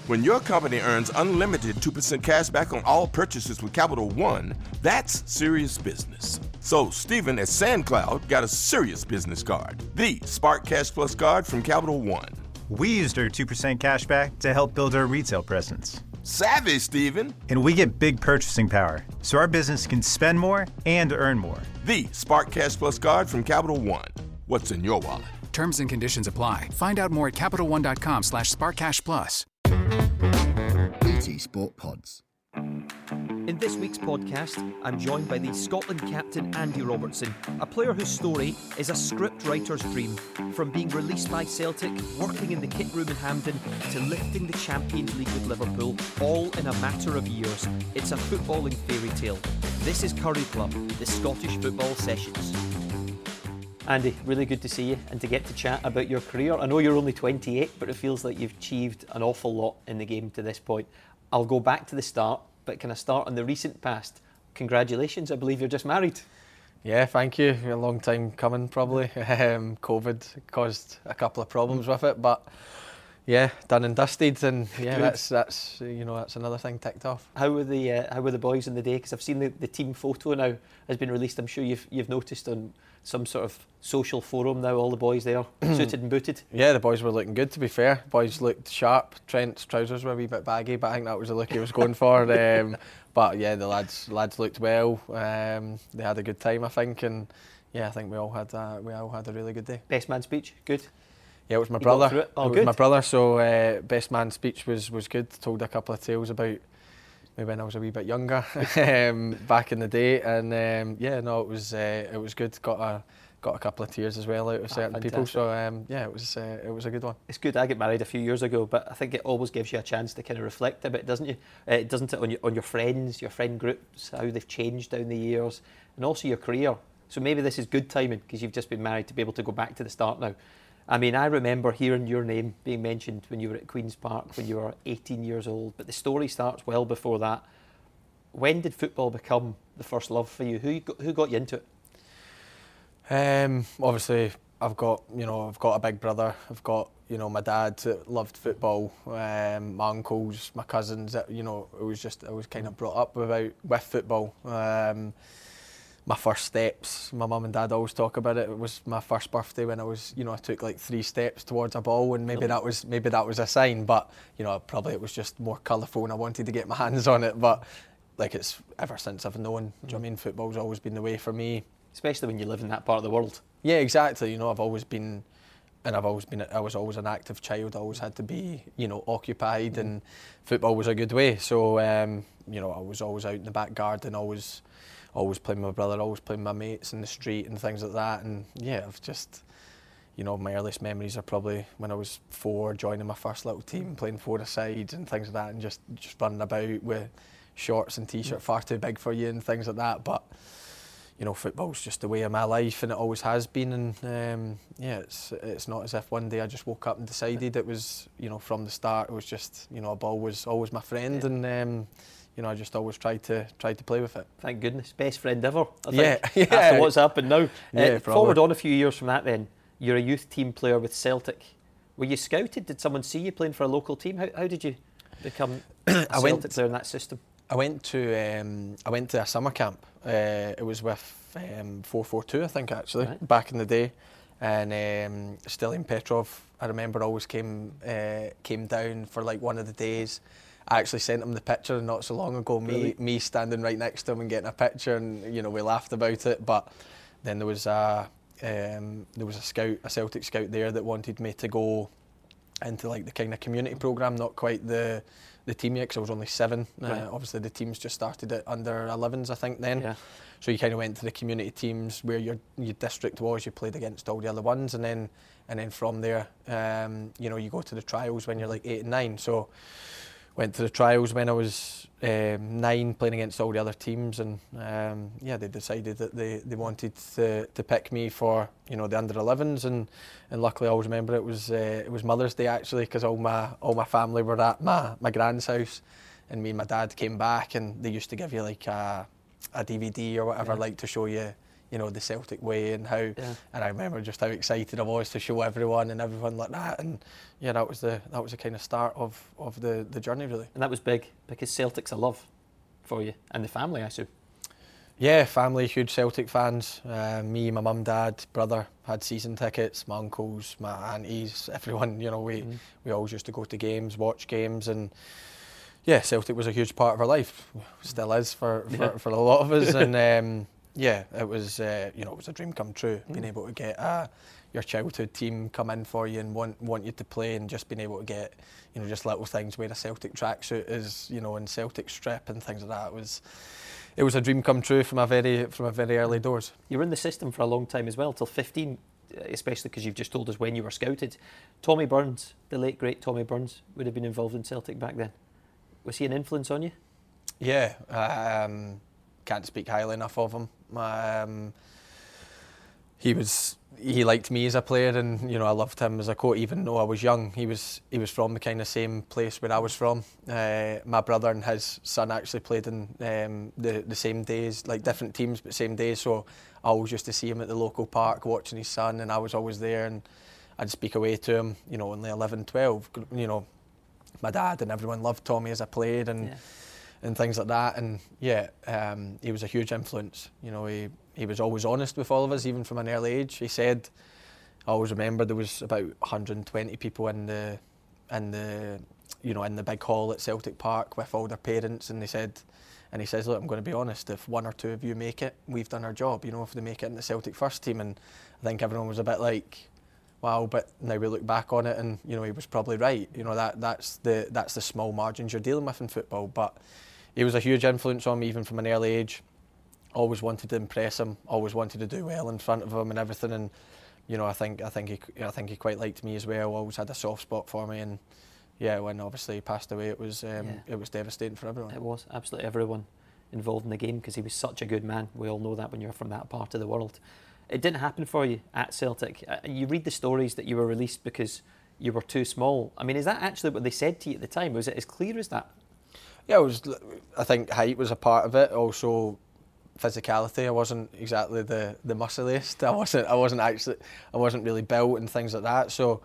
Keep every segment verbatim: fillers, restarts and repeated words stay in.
When your company earns unlimited two percent cash back on all purchases with Capital One, that's serious business. So Stephen at SandCloud got a serious business card, the Spark Cash Plus card from Capital One. We used our two percent cash back to help build our retail presence. Savvy, Stephen. And we get big purchasing power, so our business can spend more and earn more. The Spark Cash Plus card from Capital One. What's in your wallet? Terms and conditions apply. Find out more at CapitalOne.com slash SparkCashPlus. B T Sport Pods. In this week's podcast, I'm joined by the Scotland captain Andy Robertson, a player whose story is a script writer's dream. From being released by Celtic, working in the kit room in Hampden, to lifting the Champions League with Liverpool, all in a matter of years. It's a footballing fairy tale. This is Curry Club, the Scottish Football Sessions. Andy, really good to see you and to get to chat about your career. I know you're only twenty-eight, but it feels like you've achieved an awful lot in the game to this point. I'll go back to the start, but can I start in the recent past? Congratulations, I believe you're just married. Yeah, thank you. A long time coming, probably. Um, COVID caused a couple of problems with it, but yeah, done and dusted, and yeah, that's that's you know that's another thing ticked off. How were the uh, how were the boys in the day? Because I've seen the, the team photo now has been released. I'm sure you've you've noticed on some sort of social forum now, all the boys there suited and booted. Yeah, the boys were looking good, to be fair. Boys looked sharp. Trent's trousers were a wee bit baggy, but I think that was the look he was going for. Um, but yeah, the lads lads looked well. Um, they had a good time, I think, and yeah, I think we all had a, we all had a really good day. Best man speech, good. Yeah, it was my You brother. got through it? Oh, it was good. my brother. So uh, best man speech was was good. Told a couple of tales about maybe when I was a wee bit younger, um, back in the day, and um, yeah, no, it was uh, it was good. Got a got a couple of tears as well out of certain Ah, people. So um, yeah, it was uh, it was a good one. It's good. I got married a few years ago, but I think it always gives you a chance to kind of reflect a bit, doesn't you? Uh, doesn't it on your on your friends, your friend groups, how they've changed down the years, and also your career. So maybe this is good timing because you've just been married to be able to go back to the start now. I mean, I remember hearing your name being mentioned when you were at Queen's Park when you were eighteen years old, but the story starts well before that. When did football become the first love for you? Who got, who got you into it? Um, obviously, I've got you know I've got a big brother. I've got you know my dad that loved football. Um, my uncles, my cousins. That, you know, it was just I was kind of brought up about with football. Um, my first steps, my mum and dad always talk about it. It was my first birthday when I was, you know, I took like three steps towards a ball, and maybe that was maybe that was a sign. But you know, probably it was just more colourful, and I wanted to get my hands on it. But like it's ever since I've known. Do you know what I mean? Football's always been the way for me. Especially when you live in that part of the world. Yeah, exactly. You know, I've always been, and I've always been, I was always an active child. I always had to be, you know, occupied, mm. and football was a good way. So, um, you know, I was always out in the back garden, always, always playing with my brother, always playing with my mates in the street and things like that. And yeah, I've just, you know, my earliest memories are probably when I was four, joining my first little team, playing four-a-side and things like that, and just, just running about with shorts and t-shirt far too big for you and things like that. But you know, football's just the way of my life, and it always has been. And um, yeah, it's it's not as if one day I just woke up and decided. It was, you know, from the start, it was just, you know, a ball was always my friend, yeah. and um, you know, I just always tried to tried to play with it. Thank goodness, best friend ever. I yeah, think, yeah. After what's happened now. Yeah, uh, forward on a few years from that, then you're a youth team player with Celtic. Were you scouted? Did someone see you playing for a local team? How how did you become a Celtic went, player in that system? I went to um, I went to a summer camp. Uh, it was with um, four four two, I think, actually, right. back in the day. And um, Stilian Petrov, I remember, always came uh, came down for like one of the days. I actually sent him the picture not so long ago. Me really? me standing right next to him and getting a picture, and you know we laughed about it. But then there was a um, there was a scout, a Celtic scout there that wanted me to go into like the kind of community programme, not quite the the team yet, because I was only seven. Right. Uh, obviously the teams just started at under elevens, I think, then. Yeah. So you kind of went to the community teams where your your district was, you played against all the other ones, and then and then from there, um, you know, you go to the trials when you're like eight and nine. So went to the trials when I was um, nine, playing against all the other teams, and um, yeah, they decided that they, they wanted to, to pick me for, you know, the under elevens, and, and luckily I always remember it was uh, it was Mother's Day, actually, because all my all my family were at my my grand's house, and me and my dad came back, and they used to give you like a, a D V D or whatever, yeah. like to show you, you know, the Celtic way and how, yeah. and I remember just how excited I was to show everyone and everyone like that, and yeah, that was the that was the kind of start of, of the, the journey really. And that was big because Celtic's a love for you and the family, I assume. Yeah, family, huge Celtic fans. Uh, me, my mum, dad, brother had season tickets. My uncles, my aunties, everyone. You know, we mm. we always used to go to games, watch games, and yeah, Celtic was a huge part of our life. Still is for for, yeah. for a lot of us, and. Um, Yeah, it was uh, you know it was a dream come true. Mm. Being able to get uh, your childhood team come in for you and want want you to play, and just being able to get you know just little things, wear a Celtic tracksuit is you know and Celtic strip and things like that. It was it was a dream come true from a very from a very early doors. You were in the system for a long time as well, till fifteen, especially because you've just told us when you were scouted. Tommy Burns, the late great Tommy Burns, would have been involved in Celtic back then. Was he an influence on you? Yeah. Um, Can't speak highly enough of him. Um, he was he liked me as a player, and you know I loved him as a coach. Even though I was young, he was he was from the kind of same place where I was from. Uh, my brother and his son actually played in um, the the same days, like different teams but same days. So I always used to see him at the local park watching his son, and I was always there, and I'd speak away to him. You know, only eleven, twelve. You know, my dad and everyone loved Tommy as a player, and. Yeah. And things like that, and yeah, um, he was a huge influence. You know, he he was always honest with all of us, even from an early age. He said, I always remember there was about one hundred twenty people in the in the you know in the big hall at Celtic Park with all their parents, and they said, and he says, look, I'm going to be honest. If one or two of you make it, we've done our job. You know, if they make it in the Celtic first team, and I think everyone was a bit like, wow, but now we look back on it, and you know, he was probably right. You know, that that's the that's the small margins you're dealing with in football, but. He was a huge influence on me even from an early age. Always wanted to impress him. Always wanted to do well in front of him and everything. And you know, I think I think he I think he quite liked me as well. Always had a soft spot for me. And yeah, when obviously he passed away, it was um, yeah. it was devastating for everyone. It was absolutely everyone involved in the game because he was such a good man. We all know that when you're from that part of the world. It didn't happen for you at Celtic. Uh, you read the stories that you were released because you were too small. I mean, is that actually what they said to you at the time? Was it as clear as that? Yeah, it was. I think height was a part of it. Also, physicality. I wasn't exactly the the muscliest. I wasn't. I wasn't actually. I wasn't really built and things like that. So,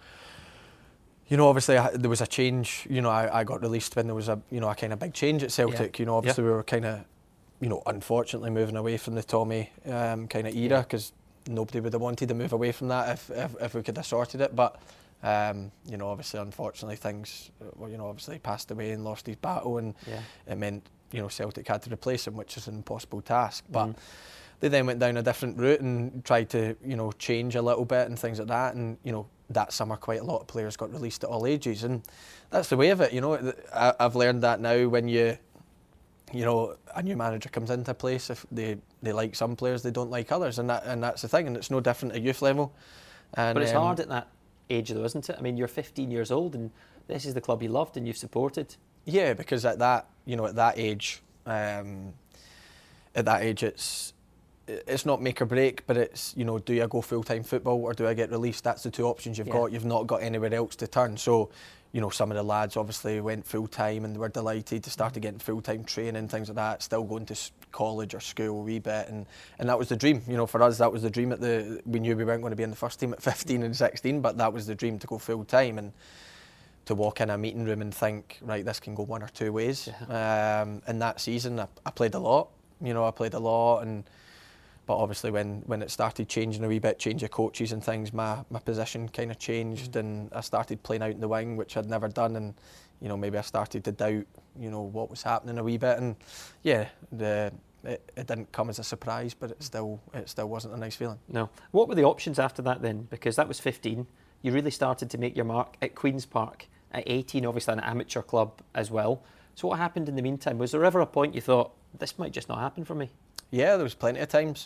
you know, obviously I, there was a change. You know, I, I got released when there was a you know a kind of big change at Celtic. Yeah. You know, obviously yeah. we were kind of, you know, unfortunately moving away from the Tommy um, kind of era because yeah. nobody would have wanted to move away from that if if, if we could have sorted it, but. Um, you know, obviously, unfortunately, things, well, you know, obviously he passed away and lost his battle, and yeah. it meant, you know, Celtic had to replace him, which is an impossible task. But mm. they then went down a different route and tried to, you know, change a little bit and things like that. And, you know, that summer, quite a lot of players got released at all ages. And that's the way of it, you know. I, I've learned that now when you, you know, a new manager comes into a place, if they, they like some players, they don't like others. And that and that's the thing. And it's no different at youth level. And, but it's um, hard at that age though, isn't it? I mean, you're fifteen years old and this is the club you loved and you've supported. Yeah, because at that, you know, at that age, um, at that age, it's it's not make or break, but it's, you know, do you go full-time football or do I get released? That's the two options you've yeah. got. You've not got anywhere else to turn. So, you know, some of the lads obviously went full-time and they were delighted to start getting full-time training, things like that, still going to college or school a wee bit, and, and that was the dream. You know, for us, that was the dream. At the we knew we weren't going to be in the first team at fifteen and sixteen, but that was the dream, to go full-time and to walk in a meeting room and think, right, this can go one or two ways. Yeah. Um, in that season, I, I played a lot. You know, I played a lot, and but obviously when, when it started changing a wee bit, change of coaches and things, my, my position kind of changed, and I started playing out in the wing, which I'd never done, and you know, maybe I started to doubt, you know, what was happening a wee bit, and yeah, the it, it didn't come as a surprise, but it still it still wasn't a nice feeling. No. What were the options after that then? Because that was fifteen. You really started to make your mark at Queen's Park. At eighteen, obviously an amateur club as well. So what happened in the meantime? Was there ever a point you thought, this might just not happen for me? Yeah, there was plenty of times.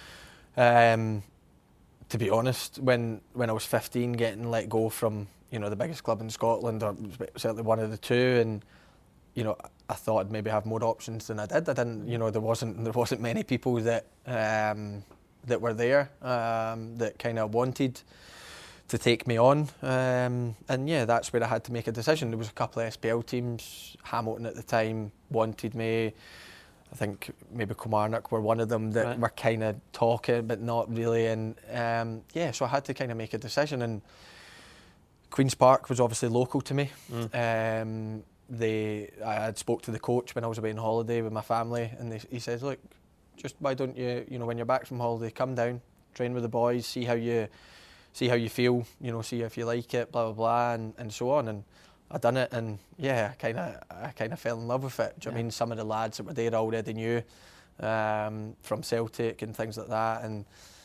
Um, to be honest, when when I was fifteen, getting let go from, you know, the biggest club in Scotland, or certainly one of the two, and you know, I thought I'd maybe have more options than I did. I didn't, you know, there wasn't there wasn't many people that um, that were there um, that kind of wanted to take me on, um, and yeah, that's where I had to make a decision. There was a couple of S P L teams. Hamilton at the time wanted me. I think maybe Kilmarnock were one of them that right. were kind of talking, but not really. And um, yeah, so I had to kind of make a decision. And Queen's Park was obviously local to me. Mm. Um, they, I had spoke to the coach when I was away on holiday with my family, and they, he says, "Look, just why don't you, you know, when you're back from holiday, come down, train with the boys, see how you, see how you feel, you know, see if you like it, blah blah blah, and, and so on." And I done it, and yeah, I kind of, I kind of fell in love with it. Do you yeah. I mean some of the lads that were there I already knew um, from Celtic and things like that, and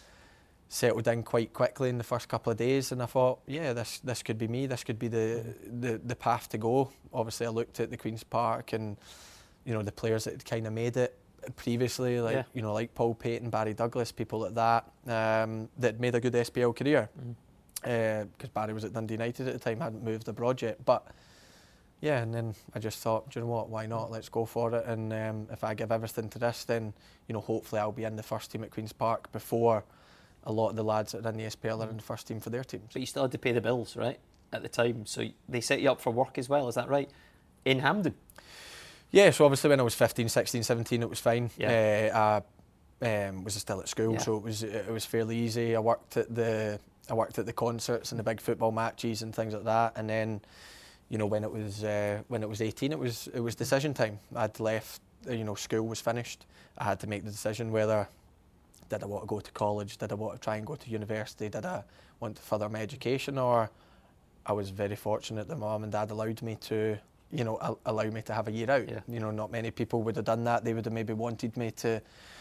settled in quite quickly in the first couple of days. And I thought, yeah, this this could be me. This could be the the, the path to go. Obviously, I looked at the Queen's Park and you know the players that had kind of made it previously, like yeah. you know like Paul Payton, Barry Douglas, people like that um, that made a good S P L career. Mm. Because uh, Barry was at Dundee United at the time, hadn't moved abroad yet. But yeah, and then I just thought, do you know what, why not? Let's go for it. And um, if I give everything to this, then you know hopefully I'll be in the first team at Queen's Park before a lot of the lads that are in the S P L are in the first team for their teams. But you still had to pay the bills, right, at the time. So they set you up for work as well, is that right? In Hampden? Yeah, so obviously when I was fifteen, sixteen, seventeen, it was fine. Yeah. Uh, I um, was still at school, yeah. so it was it was fairly easy. I worked at the I worked at the concerts and the big football matches and things like that. And then, you know, when it was uh, when it was eighteen, it was it was decision time. I'd left, you know, school was finished. I had to make the decision whether did I want to go to college, did I want to try and go to university, did I want to further my education, or I was very fortunate that my mum and dad allowed me to, you know, al- allow me to have a year out. Yeah. You know, not many people would have done that. They would have maybe wanted me to.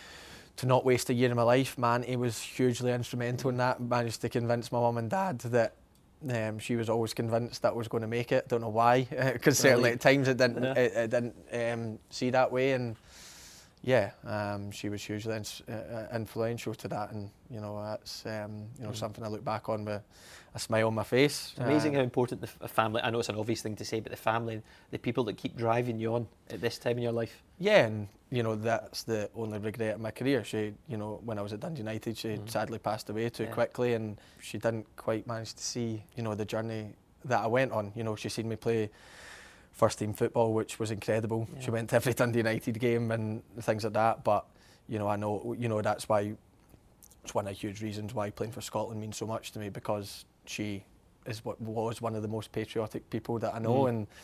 to not waste a year of my life. Manty was hugely instrumental in that. Managed to convince my mum and dad that um, she was always convinced that I was going to make it. Don't know why, because certainly at times it didn't yeah. it, it didn't um, see that way. And yeah, um, she was hugely ins- uh, influential to that. And you know that's um, you know mm. something I look back on with a smile on my face. It's amazing uh, how important the f- family. I know it's an obvious thing to say, but the family, the people that keep driving you on at this time in your life. Yeah, and you know that's the only regret of my career. She, you know, when I was at Dundee United, she mm. sadly passed away too yeah. quickly, and she didn't quite manage to see, you know, the journey that I went on. You know, she seen me play first team football, which was incredible. Yeah. She went to every Dundee United game and things like that. But you know, I know, you know, that's why it's one of the huge reasons why playing for Scotland means so much to me, because she is what was one of the most patriotic people that I know, mm. and.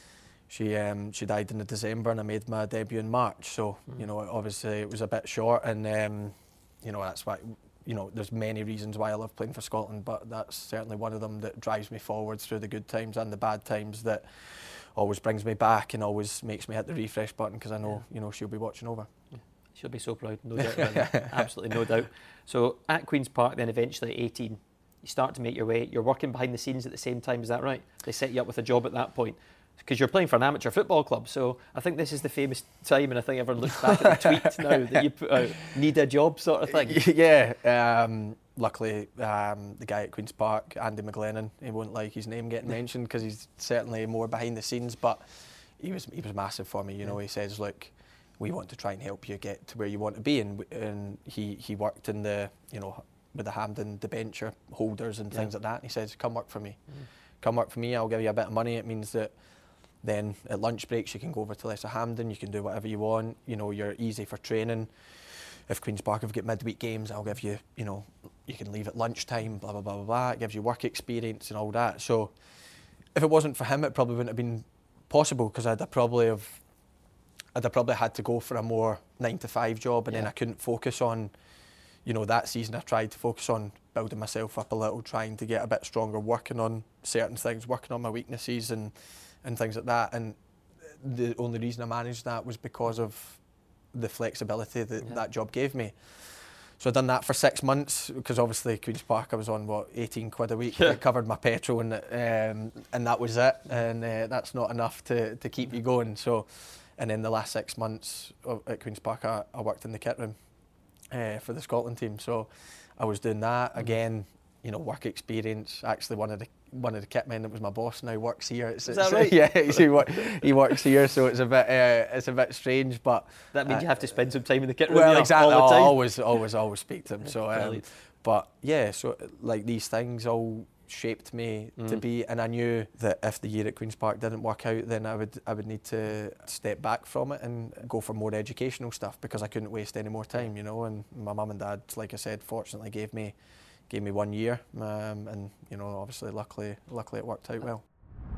She um, she died in the December, and I made my debut in March. So mm. you know, obviously it was a bit short, and um, you know that's why. You know, there's many reasons why I love playing for Scotland, but that's certainly one of them that drives me forward through the good times and the bad times. That always brings me back and always makes me hit the refresh button, because I know yeah. you know she'll be watching over. Yeah. She'll be so proud, no doubt about that. Absolutely no doubt. So at Queen's Park, then eventually at eighteen, you start to make your way. You're working behind the scenes at the same time. Is that right? They set you up with a job at that point. Because you're playing for an amateur football club, so I think this is the famous time, and I think everyone looks back at the tweet now that you put out, need a job sort of thing. Yeah, um, luckily um, the guy at Queen's Park, Andy McGlennon, he won't like his name getting mentioned because he's certainly more behind the scenes, but he was he was massive for me. You know, he says, look, we want to try and help you get to where you want to be, and and he he worked in the, you know, with the Hampden debenture holders and things yeah. like that. And he says, come work for me, mm. come work for me. I'll give you a bit of money. It means that. Then at lunch breaks you can go over to Lesser Hampden, you can do whatever you want, you know, you're easy for training. If Queen's Park have got midweek games, I'll give you, you know, you can leave at lunchtime, blah, blah, blah, blah, blah. It gives you work experience and all that. So if it wasn't for him, it probably wouldn't have been possible, because I'd have probably have, I'd have probably had to go for a more nine to five job, and yeah. then I couldn't focus on, you know, that season I tried to focus on building myself up a little, trying to get a bit stronger, working on certain things, working on my weaknesses and and things like that. And the only reason I managed that was because of the flexibility that yeah. that job gave me. So I'd done that for six months, because obviously Queen's Park I was on, what, eighteen quid a week. Yeah. It covered my petrol, and um, and that was it. And uh, that's not enough to, to keep you going. So, and then the last six months at Queen's Park, I, I worked in the kit room uh, for the Scotland team. So I was doing that again. You know, work experience. Actually, one of the one of the kit men that was my boss now works here. It's, Is it's, that right? Yeah, he, work, he works here, so it's a bit uh, it's a bit strange, but that means uh, you have to spend some time in the kit room. Well, yeah, exactly. All the time. I always, always, always speak to him. So, um, but yeah, so like these things all, shaped me Mm. to be, and I knew that if the year at Queen's Park didn't work out, then I would I would need to step back from it and go for more educational stuff, because I couldn't waste any more time, you know. And my mum and dad, like I said, fortunately gave me gave me one year, um, and you know, obviously, luckily, luckily it worked out well.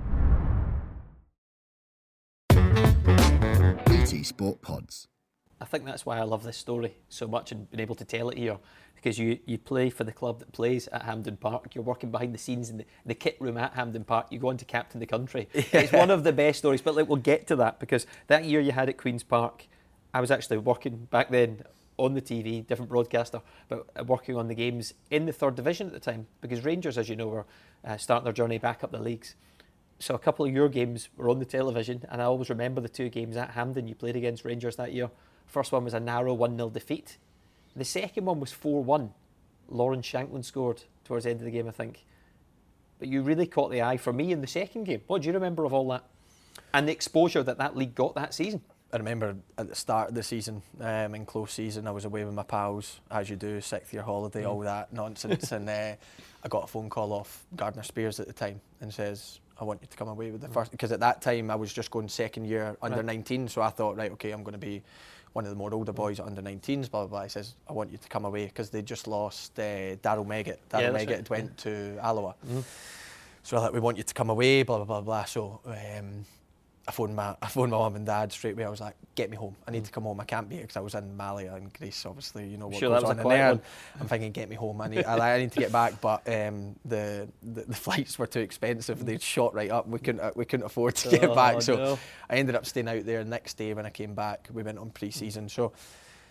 B T Sport Pods. I think that's why I love this story so much and being able to tell it here, because you, you play for the club that plays at Hampden Park. You're working behind the scenes in the, the kit room at Hampden Park. You go on to captain the country. Yeah. It's one of the best stories, but like, we'll get to that, because that year you had at Queen's Park, I was actually working back then on the T V, different broadcaster, but working on the games in the third division at the time, because Rangers, as you know, were uh, starting their journey back up the leagues. So a couple of your games were on the television, and I always remember the two games at Hampden you played against Rangers that year. First one was a narrow one nil defeat. The second one was four one. Lauren Shanklin scored towards the end of the game, I think. But you really caught the eye for me in the second game. What do you remember of all that? And the exposure that that league got that season? I remember at the start of the season, um, in close season, I was away with my pals, as you do, sixth year holiday, mm. all that nonsense. And uh, I got a phone call off Gardner Spears at the time and says, I want you to come away with the mm. first, because at that time I was just going second year under right. nineteen, so I thought, right, okay, I'm going to be one of the more older boys at under nineteens, blah, blah, blah. He says, I want you to come away, because they just lost uh, Daryl Meggett. Daryl yeah, Meggett right. went to Alloa. Mm. So I thought, we want you to come away, blah, blah, blah, blah. So um, I phoned my I phoned my mum and dad straight away. I was like, get me home. I need mm. to come home. I can't be here, because I was in Malia in Greece, obviously. You know what sure, goes that was on a in there. one. I'm thinking, get me home. I need, I, I need to get back. But um, the, the the flights were too expensive. They'd shot right up. We couldn't we couldn't afford to get oh, back. So no. I ended up staying out there. Next day when I came back, we went on pre-season. Mm. So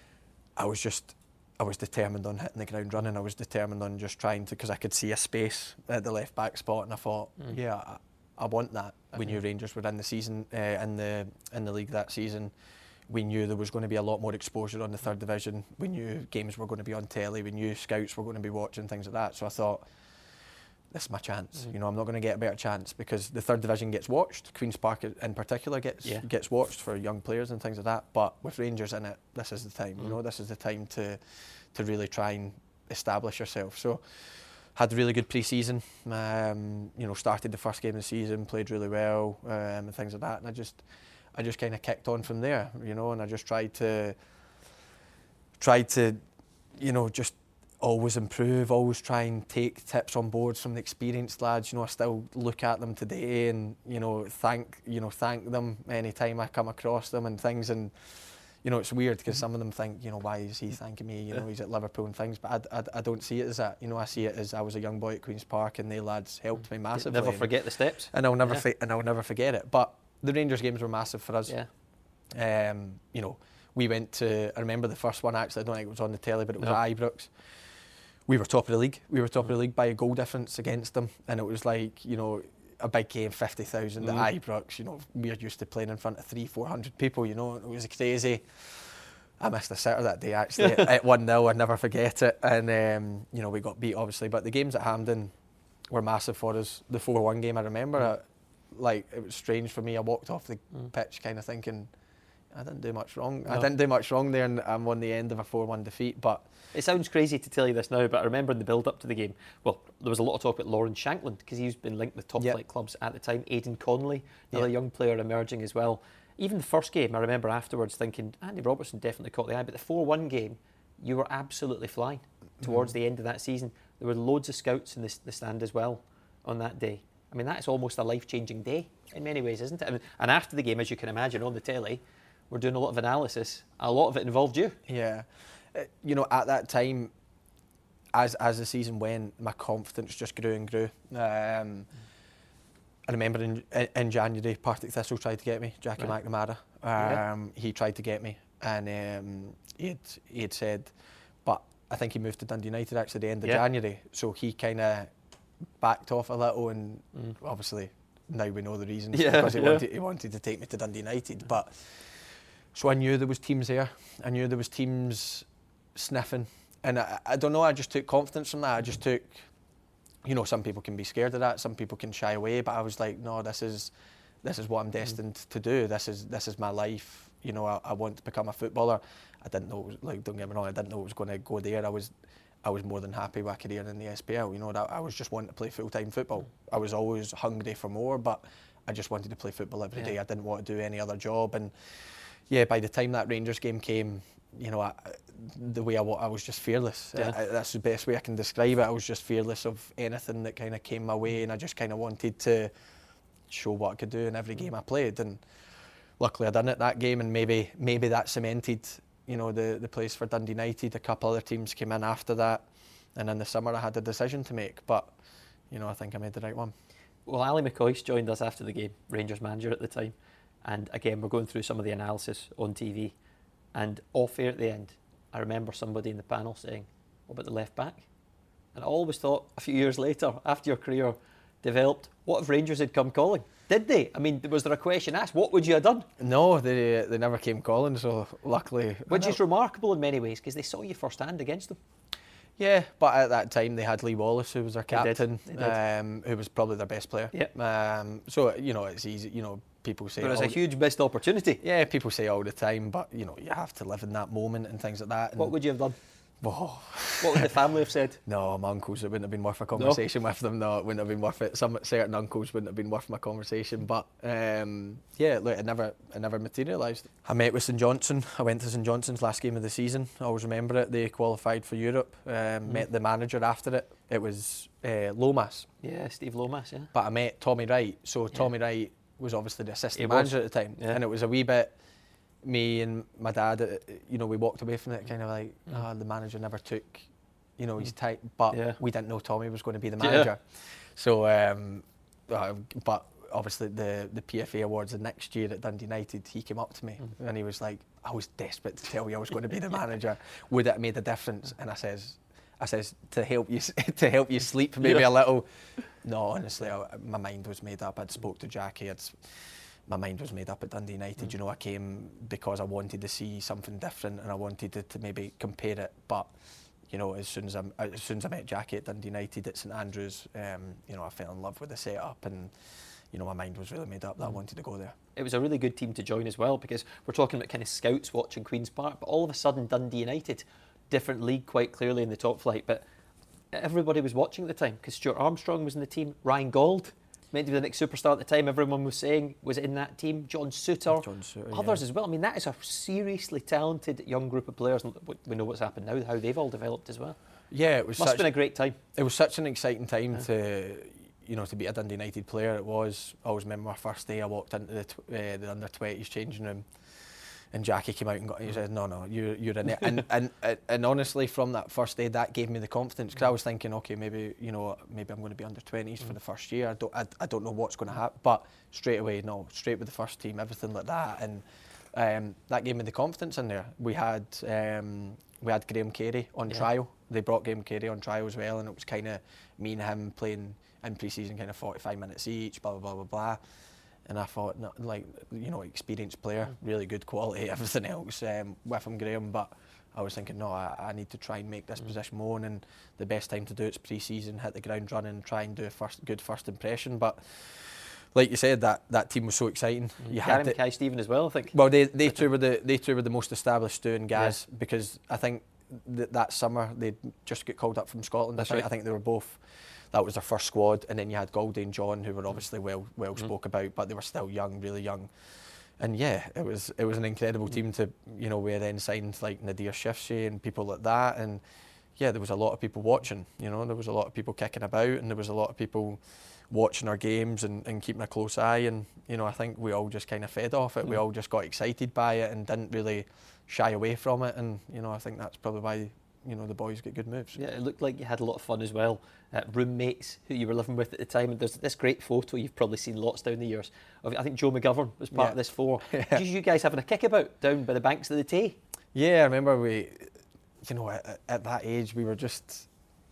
I was just, I was determined on hitting the ground running. I was determined on just trying to, because I could see a space at the left back spot, and I thought, mm. yeah, I, I want that. We knew Rangers were in the season, uh, in the in the league that season. We knew there was going to be a lot more exposure on the third division. We knew games were going to be on telly. We knew scouts were going to be watching, things like that. So I thought, this is my chance. Mm. You know, I'm not going to get a better chance, because the third division gets watched. Queen's Park in particular gets yeah. gets watched for young players and things like that. But with Rangers in it, this is the time. Mm. You know, this is the time to to really try and establish yourself. So had a really good pre-season. Um, you know, started the first game of the season, played really well, um, and things like that. And I just I just kind of kicked on from there. You know, and I just tried to tried to, you know, just always improve, always try and take tips on board from the experienced lads. You know, I still look at them today and, you know, thank you know thank them any time I come across them and things. And you know, it's weird, because some of them think, you know, why is he thanking me? You know, he's at Liverpool and things. But I, I, I don't see it as that. You know, I see it as I was a young boy at Queen's Park, and they lads helped me massively. Never forget the steps. And I'll never yeah. fi- and I'll never forget it. But the Rangers games were massive for us. Yeah. Um, you know, we went to, I remember the first one actually, I don't think it was on the telly, but it was no. at Ibrox. We were top of the league. We were top mm. of the league by a goal difference against them. And it was like, you know, a big game, fifty thousand mm. at Ibrox. You know, we're used to playing in front of three, four hundred people, you know. It was crazy. I missed a sitter that day actually at one nil. I'd never forget it. And, um, you know, we got beat obviously. But the games at Hampden were massive for us. The four one game, I remember mm. it, like, it was strange for me. I walked off the mm. pitch kind of thinking, I didn't do much wrong. No. I didn't do much wrong there, and I'm on the end of a four one defeat. But it sounds crazy to tell you this now, but I remember in the build-up to the game, well, there was a lot of talk about Lauren Shanklin, because he's been linked with top yep. flight clubs at the time. Aidan Connolly, another yep. young player emerging as well. Even the first game, I remember afterwards thinking, Andy Robertson definitely caught the eye, but the four one game, you were absolutely flying towards mm. the end of that season. There were loads of scouts in the, the stand as well on that day. I mean, that's almost a life-changing day in many ways, isn't it? I mean, and after the game, as you can imagine, on the telly, we're doing a lot of analysis. A lot of it involved you. Yeah. Uh, you know, at that time, as as the season went, my confidence just grew and grew. Um, I remember in, in January, Partick Thistle tried to get me, Jackie right. McNamara. Um, yeah. He tried to get me, and um, he had, he had said, but I think he moved to Dundee United actually at the end of yeah. January, so he kind of backed off a little, and mm. obviously now we know the reasons, yeah, because he, yeah. wanted, he wanted to take me to Dundee United. But so I knew there was teams there, I knew there was teams sniffing, and I, I don't know, I just took confidence from that. I just took, you know, some people can be scared of that, some people can shy away, but I was like, no, this is this is what I'm destined mm. to do. This is this is my life. You know, I, I want to become a footballer. I didn't know, like, don't get me wrong, I didn't know it was going to go there. I was I was more than happy with a career in the S P L. You know, that I was just wanting to play full-time football. I was always hungry for more, but I just wanted to play football every Yeah. day. I didn't want to do any other job. And yeah, by the time that Rangers game came, you know, I, the way I, I was just fearless. Yeah. I, that's the best way I can describe it. I was just fearless of anything that kind of came my way, and I just kind of wanted to show what I could do in every game I played. And luckily I done it that game, and maybe maybe that cemented, you know, the, the place for Dundee United. A couple other teams came in after that, and in the summer I had a decision to make, but you know, I think I made the right one. Well, Ali McCoist joined us after the game, Rangers manager at the time, and again we're going through some of the analysis on T V, and off air at the end I remember somebody in the panel saying, what about the left back? And I always thought a few years later, after your career developed, what if Rangers had come calling? Did they? I mean, was there a question asked? What would you have done? No, they they never came calling, so luckily. Which is remarkable in many ways, because they saw you firsthand against them. Yeah, but at that time they had Lee Wallace, who was their They did, captain, they did. Um, who was probably their best player. Yep. Um, so, you know, it's easy, you know, people say... But it was all a the- huge missed opportunity. Yeah, people say all the time, but, you know, you have to live in that moment and things like that. And, What would you have done? Oh, What would the family have said? no, my uncles, it wouldn't have been worth a conversation with them. No, it wouldn't have been worth it. Some certain uncles wouldn't have been worth my conversation. But um, yeah, look, it never, it never materialised. I met with St Johnstone. I went to St Johnstone's last game of the season. I always remember it. They qualified for Europe. Um, Mm. Met the manager after it. It was uh, Lomas. Yeah, Steve Lomas, yeah. But I met Tommy Wright. So Tommy Wright was obviously the assistant He was. manager at the time, Yeah. and it was a wee bit. Me and my dad, uh, you know, we walked away from it kind of like, Mm. ah, the manager never took, you know, his time. But Yeah. we didn't know Tommy was going to be the Yeah. manager. So, um, uh, but obviously the the P F A Awards the next year at Dundee United, he came up to me Mm. and he was like, I was desperate to tell you I was going to be the manager. Would it have made a difference? And I says, I says to help you to help you sleep maybe Yeah. a little. No, honestly, I, my mind was made up. I'd spoke to Jackie. I'd, my mind was made up at Dundee United. Mm. You know, I came because I wanted to see something different and I wanted to, to maybe compare it. But you know, as soon as I as soon as I met Jackie at Dundee United at St Andrews, um, you know, I fell in love with the setup, and you know, my mind was really made up that I wanted to go there. It was a really good team to join as well, because we're talking about kind of scouts watching Queen's Park, but all of a sudden Dundee United, different league quite clearly in the top flight, but everybody was watching at the time because Stuart Armstrong was in the team, Ryan Gauld, meant to be the next superstar at the time, everyone was saying was in that team, John Souttar, John Souttar, others yeah. as well. I mean, that is a seriously talented young group of players, and we know what's happened now, how they've all developed as well. Yeah, it was Must such, have been a great time. It was such an exciting time Yeah. to, you know, to be a Dundee United player. It was. I always remember my first day. I walked into the tw- uh, the under twenties changing room, and Jackie came out and got. He said, "No, no, you're you're in it." and, and and and honestly, from that first day, that gave me the confidence, because I was thinking, okay, maybe you know, maybe I'm going to be under twenties for the first year. I don't I, I don't know what's going to happen, but straight away, no, straight with the first team, everything like that, and um, that gave me the confidence in there. We had um, we had Graham Carey on Yeah. trial. They brought Graham Carey on trial as well, and it was kind of me and him playing in pre-season, kind of forty-five minutes each, blah blah blah blah blah. And I thought, no, like, you know, experienced player, really good quality, everything else um, with him, Graham. But I was thinking, no, I, I need to try and make this mm. position my own, and the best time to do it's pre-season, hit the ground running, try and do a first good first impression. But like you said, that, that team was so exciting. Mm. You Gary had to, Mackay-Steven as well, I think. well, they they two were the they two were the most established, Stu and Gaz, yeah. because I think th- that summer they'd just get called up from Scotland. That's I think right. I think they were both. That was their first squad, and then you had Goldie and John, who were obviously well well Mm. spoke about, but they were still young, really young. And yeah, it was it was an incredible team to, you know, we then signed like Nadir Shifshe and people like that, and yeah, there was a lot of people watching. You know, there was a lot of people kicking about, and there was a lot of people watching our games and, and keeping a close eye. And you know, I think we all just kind of fed off it. Mm. We all just got excited by it and didn't really shy away from it. And you know, I think that's probably why, you know, the boys get good moves. Yeah, it looked like you had a lot of fun as well. Uh, roommates who you were living with at the time. And there's this great photo you've probably seen lots down the years of, I think Joe McGovern was part yeah. of this four. Yeah. Did you guys having a kickabout down by the banks of the Tay? Yeah, I remember we, you know, at, at that age we were just,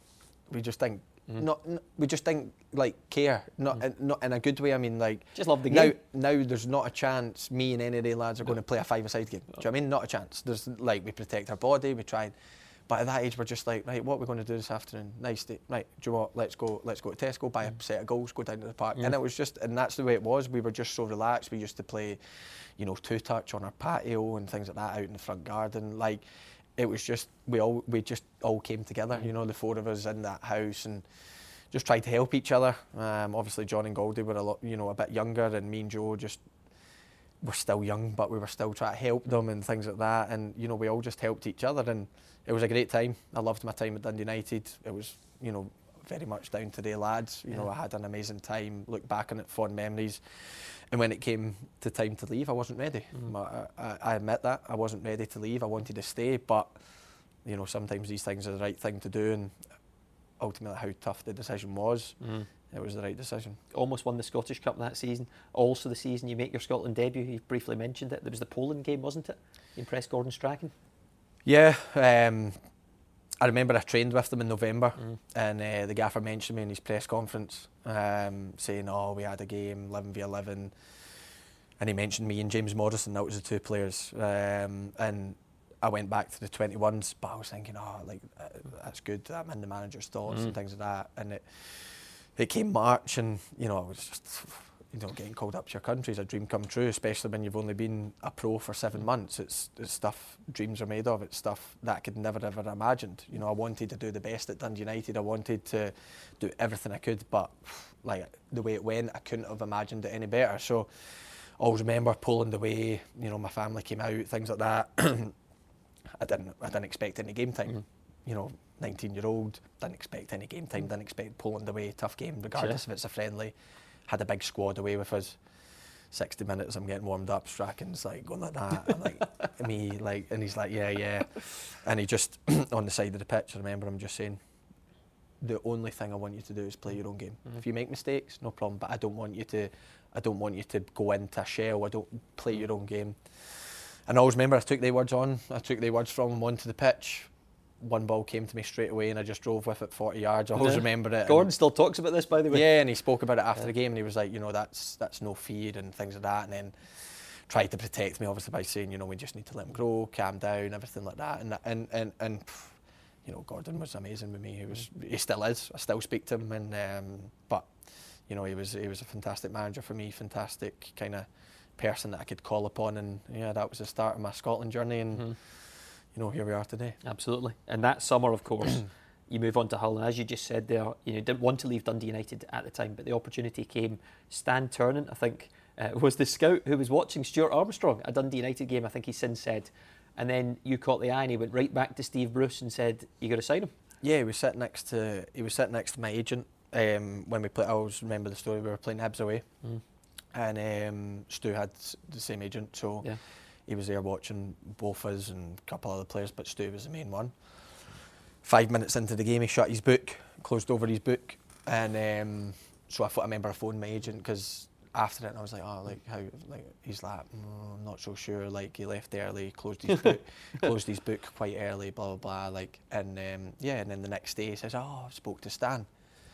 we just think, mm. not, n- we just think like care, not, mm. in, not in a good way. I mean, like just love the game. Now, now there's not a chance me and any of the lads are no. going to play a five-a-side game. No. Do you know what I mean? Not a chance. There's like we protect our body, we try. But at that age, we're just like, right, what are we going to do this afternoon? Nice day. Right, do you know what? Let's go. Let's go to Tesco, buy mm. a set of goals, go down to the park, mm. and it was just, and that's the way it was. We were just so relaxed. We used to play, you know, two touch on our patio and things like that out in the front garden. Like, it was just we all we just all came together. You know, the four of us in that house and just tried to help each other. Um, obviously, John and Goldie were a lot, you know, a bit younger, and me and Joe just were still young, but we were still trying to help them and things like that. And you know, we all just helped each other, and it was a great time. I loved my time at Dundee United. It was, you know, very much down to the lads. You yeah. know, I had an amazing time. Look back on it, fond memories. And when it came to time to leave, I wasn't ready. Mm. I, I, I admit that I wasn't ready to leave. I wanted to stay, but you know, sometimes these things are the right thing to do. And ultimately, how tough the decision was, mm. it was the right decision. Almost won the Scottish Cup that season. Also, the season you make your Scotland debut, you briefly mentioned it. There was the Poland game, wasn't it? You impressed Gordon Strachan. Yeah. Um, I remember I trained with them in November, mm. and uh, the gaffer mentioned me in his press conference, um, saying, oh, we had a game, eleven v eleven, and he mentioned me and James Morrison. That was the two players, um, and I went back to the twenty-ones, but I was thinking, oh, like uh, that's good, I'm in the manager's thoughts mm. and things like that, and it it came March, and you know, I was just, you know, getting called up to your country is a dream come true, especially when you've only been a pro for seven months. It's, it's stuff dreams are made of. It's stuff that I could never ever imagined. You know, I wanted to do the best at Dundee United. I wanted to do everything I could, but like the way it went, I couldn't have imagined it any better. So I always remember Poland away. You know, my family came out, things like that. I didn't, I didn't expect any game time. Mm. You know, nineteen-year-old, didn't expect any game time. Didn't expect Poland away, tough game, regardless sure. if it's a friendly. Had a big squad away with us. sixty minutes, I'm getting warmed up. Strachan's like going like that. I'm like, me, like, and he's like, yeah, yeah. And he just, on the side of the pitch, I remember him just saying, the only thing I want you to do is play your own game. Mm-hmm. If you make mistakes, no problem, but I don't want you to, I don't want you to go into a shell. I don't play your own game. And I always remember I took the words on. I took the words from him onto the pitch. One ball came to me straight away and I just drove with it forty yards. I always yeah. remember it. Gordon still talks about this, by the way. Yeah, and he spoke about it after yeah. the game, and he was like, you know, that's that's no fear and things like that, and then tried to protect me obviously by saying, you know, we just need to let him grow, calm down, everything like that. And and and, and you know, Gordon was amazing with me. He was, he still is. I still speak to him, and um, but you know, he was he was a fantastic manager for me, fantastic kind of person that I could call upon, and yeah, that was the start of my Scotland journey, and. Mm-hmm. You know, here we are today. Absolutely. And that summer, of course, you move on to Hull. And as you just said there, you know, didn't want to leave Dundee United at the time, but the opportunity came. Stan Turnant, I think, uh, was the scout who was watching Stuart Armstrong, a Dundee United game, I think he since said. And then you caught the eye and he went right back to Steve Bruce and said, you got to sign him. Yeah, he was sitting next to, he was sitting next to my agent um, when we played. I always remember the story, we were playing Hibs away. Mm. And um, Stu had the same agent, so... Yeah. He was there watching both us and a couple other players, but Stu was the main one. Five minutes into the game, he shut his book, closed over his book, and um, so I, I remember I phoned my agent because after it, and I was like, "Oh, like how?" Like he's like, mm, "I'm not so sure." Like he left early, closed his book, closed his book quite early, blah blah blah. Like, and um, yeah, and then the next day he says, "Oh, I spoke to Stan,"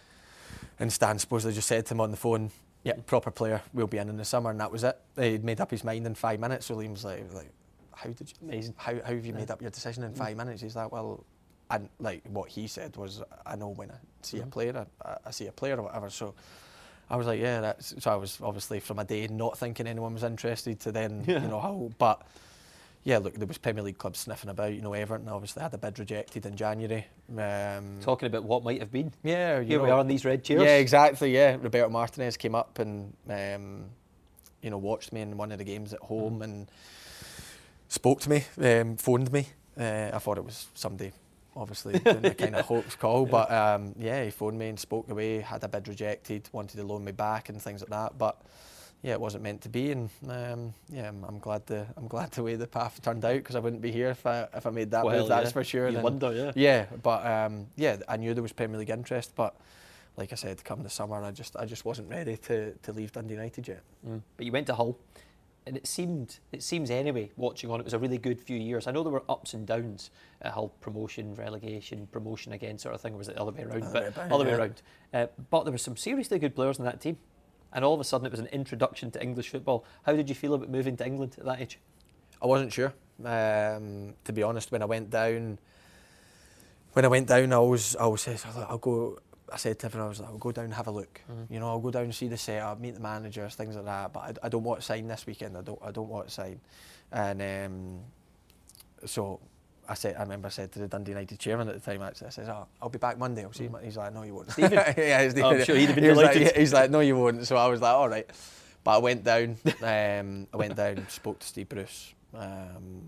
and Stan supposedly just said to him on the phone, yeah, proper player, we'll be in in the summer, and that was it. He'd made up his mind in five minutes, so Liam was like, like how did you, amazing, how, how have you yeah. made up your decision in five minutes? He's like, well, and like what he said was, I know when I see mm-hmm. a player, I, I see a player or whatever, so I was like, yeah, that's, so I was obviously from a day not thinking anyone was interested to then, yeah. you know, how, but yeah, look, there was Premier League clubs sniffing about, you know, Everton obviously had a bid rejected in January. Um, Talking about what might have been. Yeah. You Here know, we are on these red chairs. Yeah, exactly, yeah. Roberto Martinez came up and, um, you know, watched me in one of the games at home mm. and spoke to me, um, phoned me. Uh, I thought it was somebody obviously doing a kind of hoax call, yeah. but um, yeah, he phoned me and spoke away, had a bid rejected, wanted to loan me back and things like that, but yeah, it wasn't meant to be, and um, yeah, I'm, I'm glad the I'm glad the way the path turned out, because I wouldn't be here if I if I made that well, move. That's yeah. for sure. You then, wonder, yeah. Yeah, but um, yeah, I knew there was Premier League interest, but like I said, come the summer, I just I just wasn't ready to to leave Dundee United yet. Mm. But you went to Hull, and it seemed it seems anyway, watching on, it was a really good few years. I know there were ups and downs at Hull, promotion, relegation, promotion again, sort of thing. Or was it the other way around? Other but way about, other yeah. way around. Uh, but there were some seriously good players in that team. And all of a sudden it was an introduction to English football. How did you feel about moving to England at that age? I wasn't sure. Um, to be honest, when I went down, when I went down, I always, I always said, I'll go. I said to everyone, I was like, I'll go down and have a look. Mm-hmm. You know, I'll go down and see the setup, meet the managers, things like that. But I, I don't want to sign this weekend. I don't. I don't want to sign. And um, so I said, I remember I said to the Dundee United chairman at the time, actually, I said, oh, I'll be back Monday, I'll see you. He's like, no, you won't. Stephen? Yeah, Stephen. I'm sure he'd have been he was delighted. Like, he's like, no, you won't. So I was like, all right. But I went down, um, I went down, spoke to Steve Bruce, um,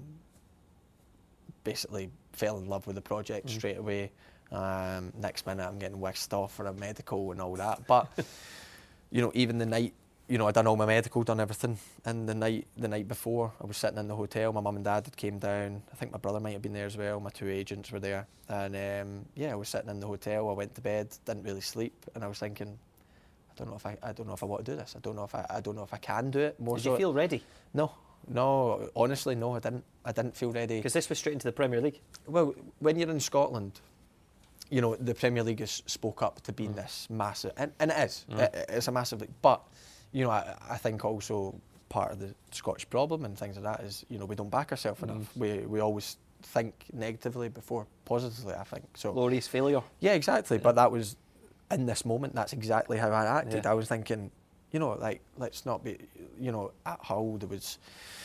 basically fell in love with the project mm. straight away. Um, next minute I'm getting whisked off for a medical and all that. But, you know, even the night, you know, I'd done all my medical, done everything. And the night the night before, I was sitting in the hotel. My mum and dad had came down. I think my brother might have been there as well. My two agents were there. And um, yeah, I was sitting in the hotel. I went to bed, didn't really sleep. And I was thinking, I don't know if I, I don't know if I want to do this. I don't know if I, I don't know if I can do it. More Did so you feel ready? No, no. Honestly, no. I didn't. I didn't feel ready. Because this was straight into the Premier League. Well, when you're in Scotland, you know the Premier League has spoke up to being mm. this massive, and, and it is. Mm. It, it's a massive league. But you know, I, I think also part of the Scottish problem and things like that is, you know, we don't back ourselves mm. enough. We we always think negatively before positively. I think so. Glorious failure. Yeah, exactly. Yeah. But that was in this moment. That's exactly how I acted. Yeah. I was thinking, you know, like let's not be, you know, at Hull there was,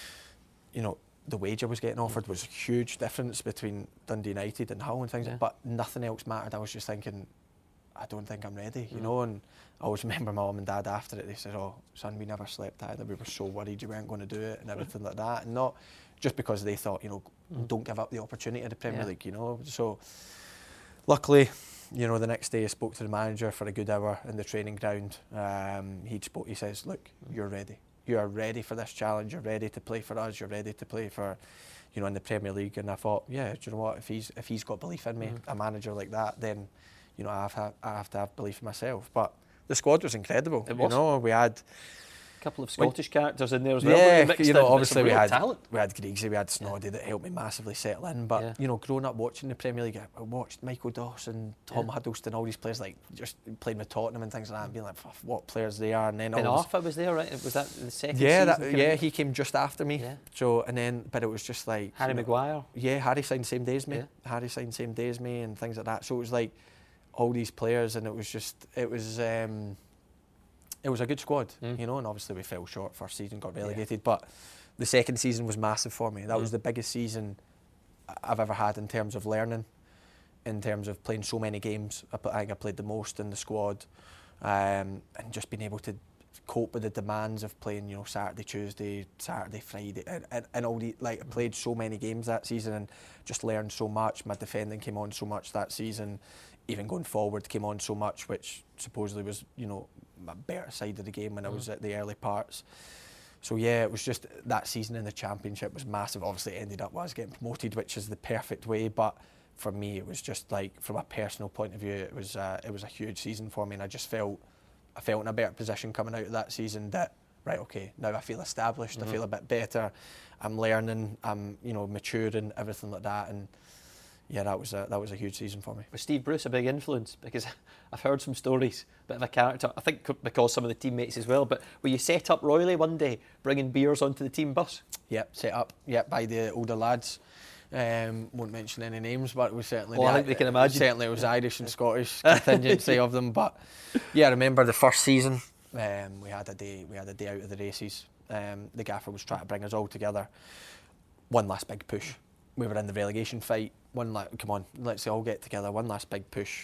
you know, the wage I was getting offered was a huge difference between Dundee United and Hull and things, yeah. but nothing else mattered. I was just thinking, I don't think I'm ready, you mm. know. And I always remember my mum and dad after it, they said, oh, son, we never slept either. We were so worried you weren't going to do it and everything like that. And not just because they thought, you know, mm. don't give up the opportunity of the Premier yeah. League, you know. So luckily, you know, the next day I spoke to the manager for a good hour in the training ground. Um, he spoke, he says, look, mm. you're ready. You are ready for this challenge. You're ready to play for us. You're ready to play for, you know, in the Premier League. And I thought, yeah, do you know what? If he's if he's got belief in me, mm. a manager like that, then, you know, I have ha- I have to have belief in myself. But the squad was incredible. It was. You know, we had a couple of Scottish when, characters in there as well. Yeah, you know, in, obviously we had talent. we had Griggsy, we had Snoddy yeah. that helped me massively settle in. But yeah. you know, growing up watching the Premier League, I watched Michael Dawson, Tom yeah. Hiddleston, all these players like just playing with Tottenham and things like that, and being like, what players they are. And then Ben Arfa was there, right? Was that the second yeah, season? That, yeah, he came just after me. Yeah. So and then, but it was just like Harry you know, Maguire. Yeah, Harry signed same day as me. Yeah. Harry signed same day as me, and things like that. So it was like all these players, and it was just it was. Um, It was a good squad, mm. you know, and obviously we fell short first season, got relegated, yeah. but the second season was massive for me. That mm. was the biggest season I've ever had in terms of learning, in terms of playing so many games. I, I think I played the most in the squad, um, and just being able to cope with the demands of playing, you know, Saturday, Tuesday, Saturday, Friday, and, and, and all the, like, I played so many games that season and just learned so much. My defending came on so much that season, even going forward came on so much, which supposedly was, you know, my better side of the game when I was mm. at the early parts. So yeah, it was just that season in the Championship was massive. Obviously it ended up with us getting promoted, which is the perfect way, but for me it was just like, from a personal point of view, it was uh, it was a huge season for me, and I just felt I felt in a better position coming out of that season that, right, okay, now I feel established, mm-hmm. I feel a bit better, I'm learning, I'm, you know, maturing, everything like that, and yeah, that was a, that was a huge season for me. Was Steve Bruce a big influence? Because I've heard some stories, bit of a character, I think because some of the teammates as well, but were you set up royally one day, bringing beers onto the team bus? Yep, set up, yep, by the older lads. Um, won't mention any names, but it was certainly... Well, the, I think they can imagine. Certainly it was Irish and Scottish contingency of them, but yeah, I remember the first season, um, we had a day we had a day out of the races. Um, the gaffer was trying to bring us all together. One last big push. We were in the relegation fight. One like, come on, let's all get together. One last big push,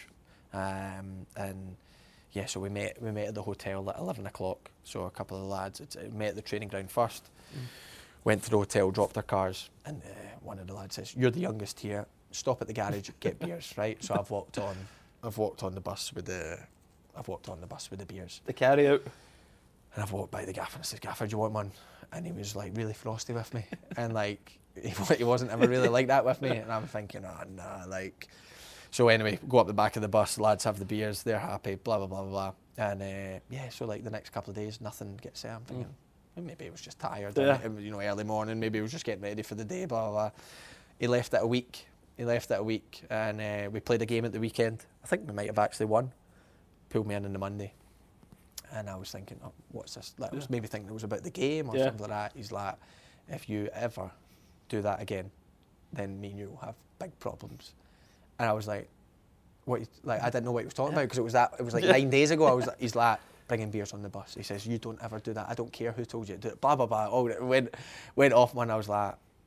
um, and yeah, so we met. We met at the hotel at eleven o'clock. So a couple of the lads had met at the training ground first. Mm. Went to the hotel, dropped their cars, and uh, one of the lads says, "You're the youngest here. Stop at the garage, get beers." Right. So I've walked on. I've walked on the bus with the. I've walked on the bus with the beers. The carry out. And I've walked by the gaffer and I said, "Gaffer, do you want one?" And he was like really frosty with me, and like. He wasn't ever really like that with me, and I'm thinking, oh nah, like. So anyway, go up the back of the bus, the lads have the beers, they're happy, blah blah blah blah, and uh, yeah, so like the next couple of days, nothing gets said. I'm thinking, mm. maybe he was just tired, yeah. you know, early morning, maybe he was just getting ready for the day, blah blah blah. He left it a week. He left it a week, and uh, we played a game at the weekend. I think we might have actually won. Pulled me in on the Monday, and I was thinking, oh, what's this? Like, I was maybe thinking it was about the game or yeah. something like that. He's like, if you ever do that again, then me and you will have big problems. And I was like, what? You, like I didn't know what he was talking yeah. about because it was that it was like yeah. nine days ago. I was. He's like bringing beers on the bus. He says, "You don't ever do that. I don't care who told you to do it." Blah blah blah. Oh, it went went off. When I was like,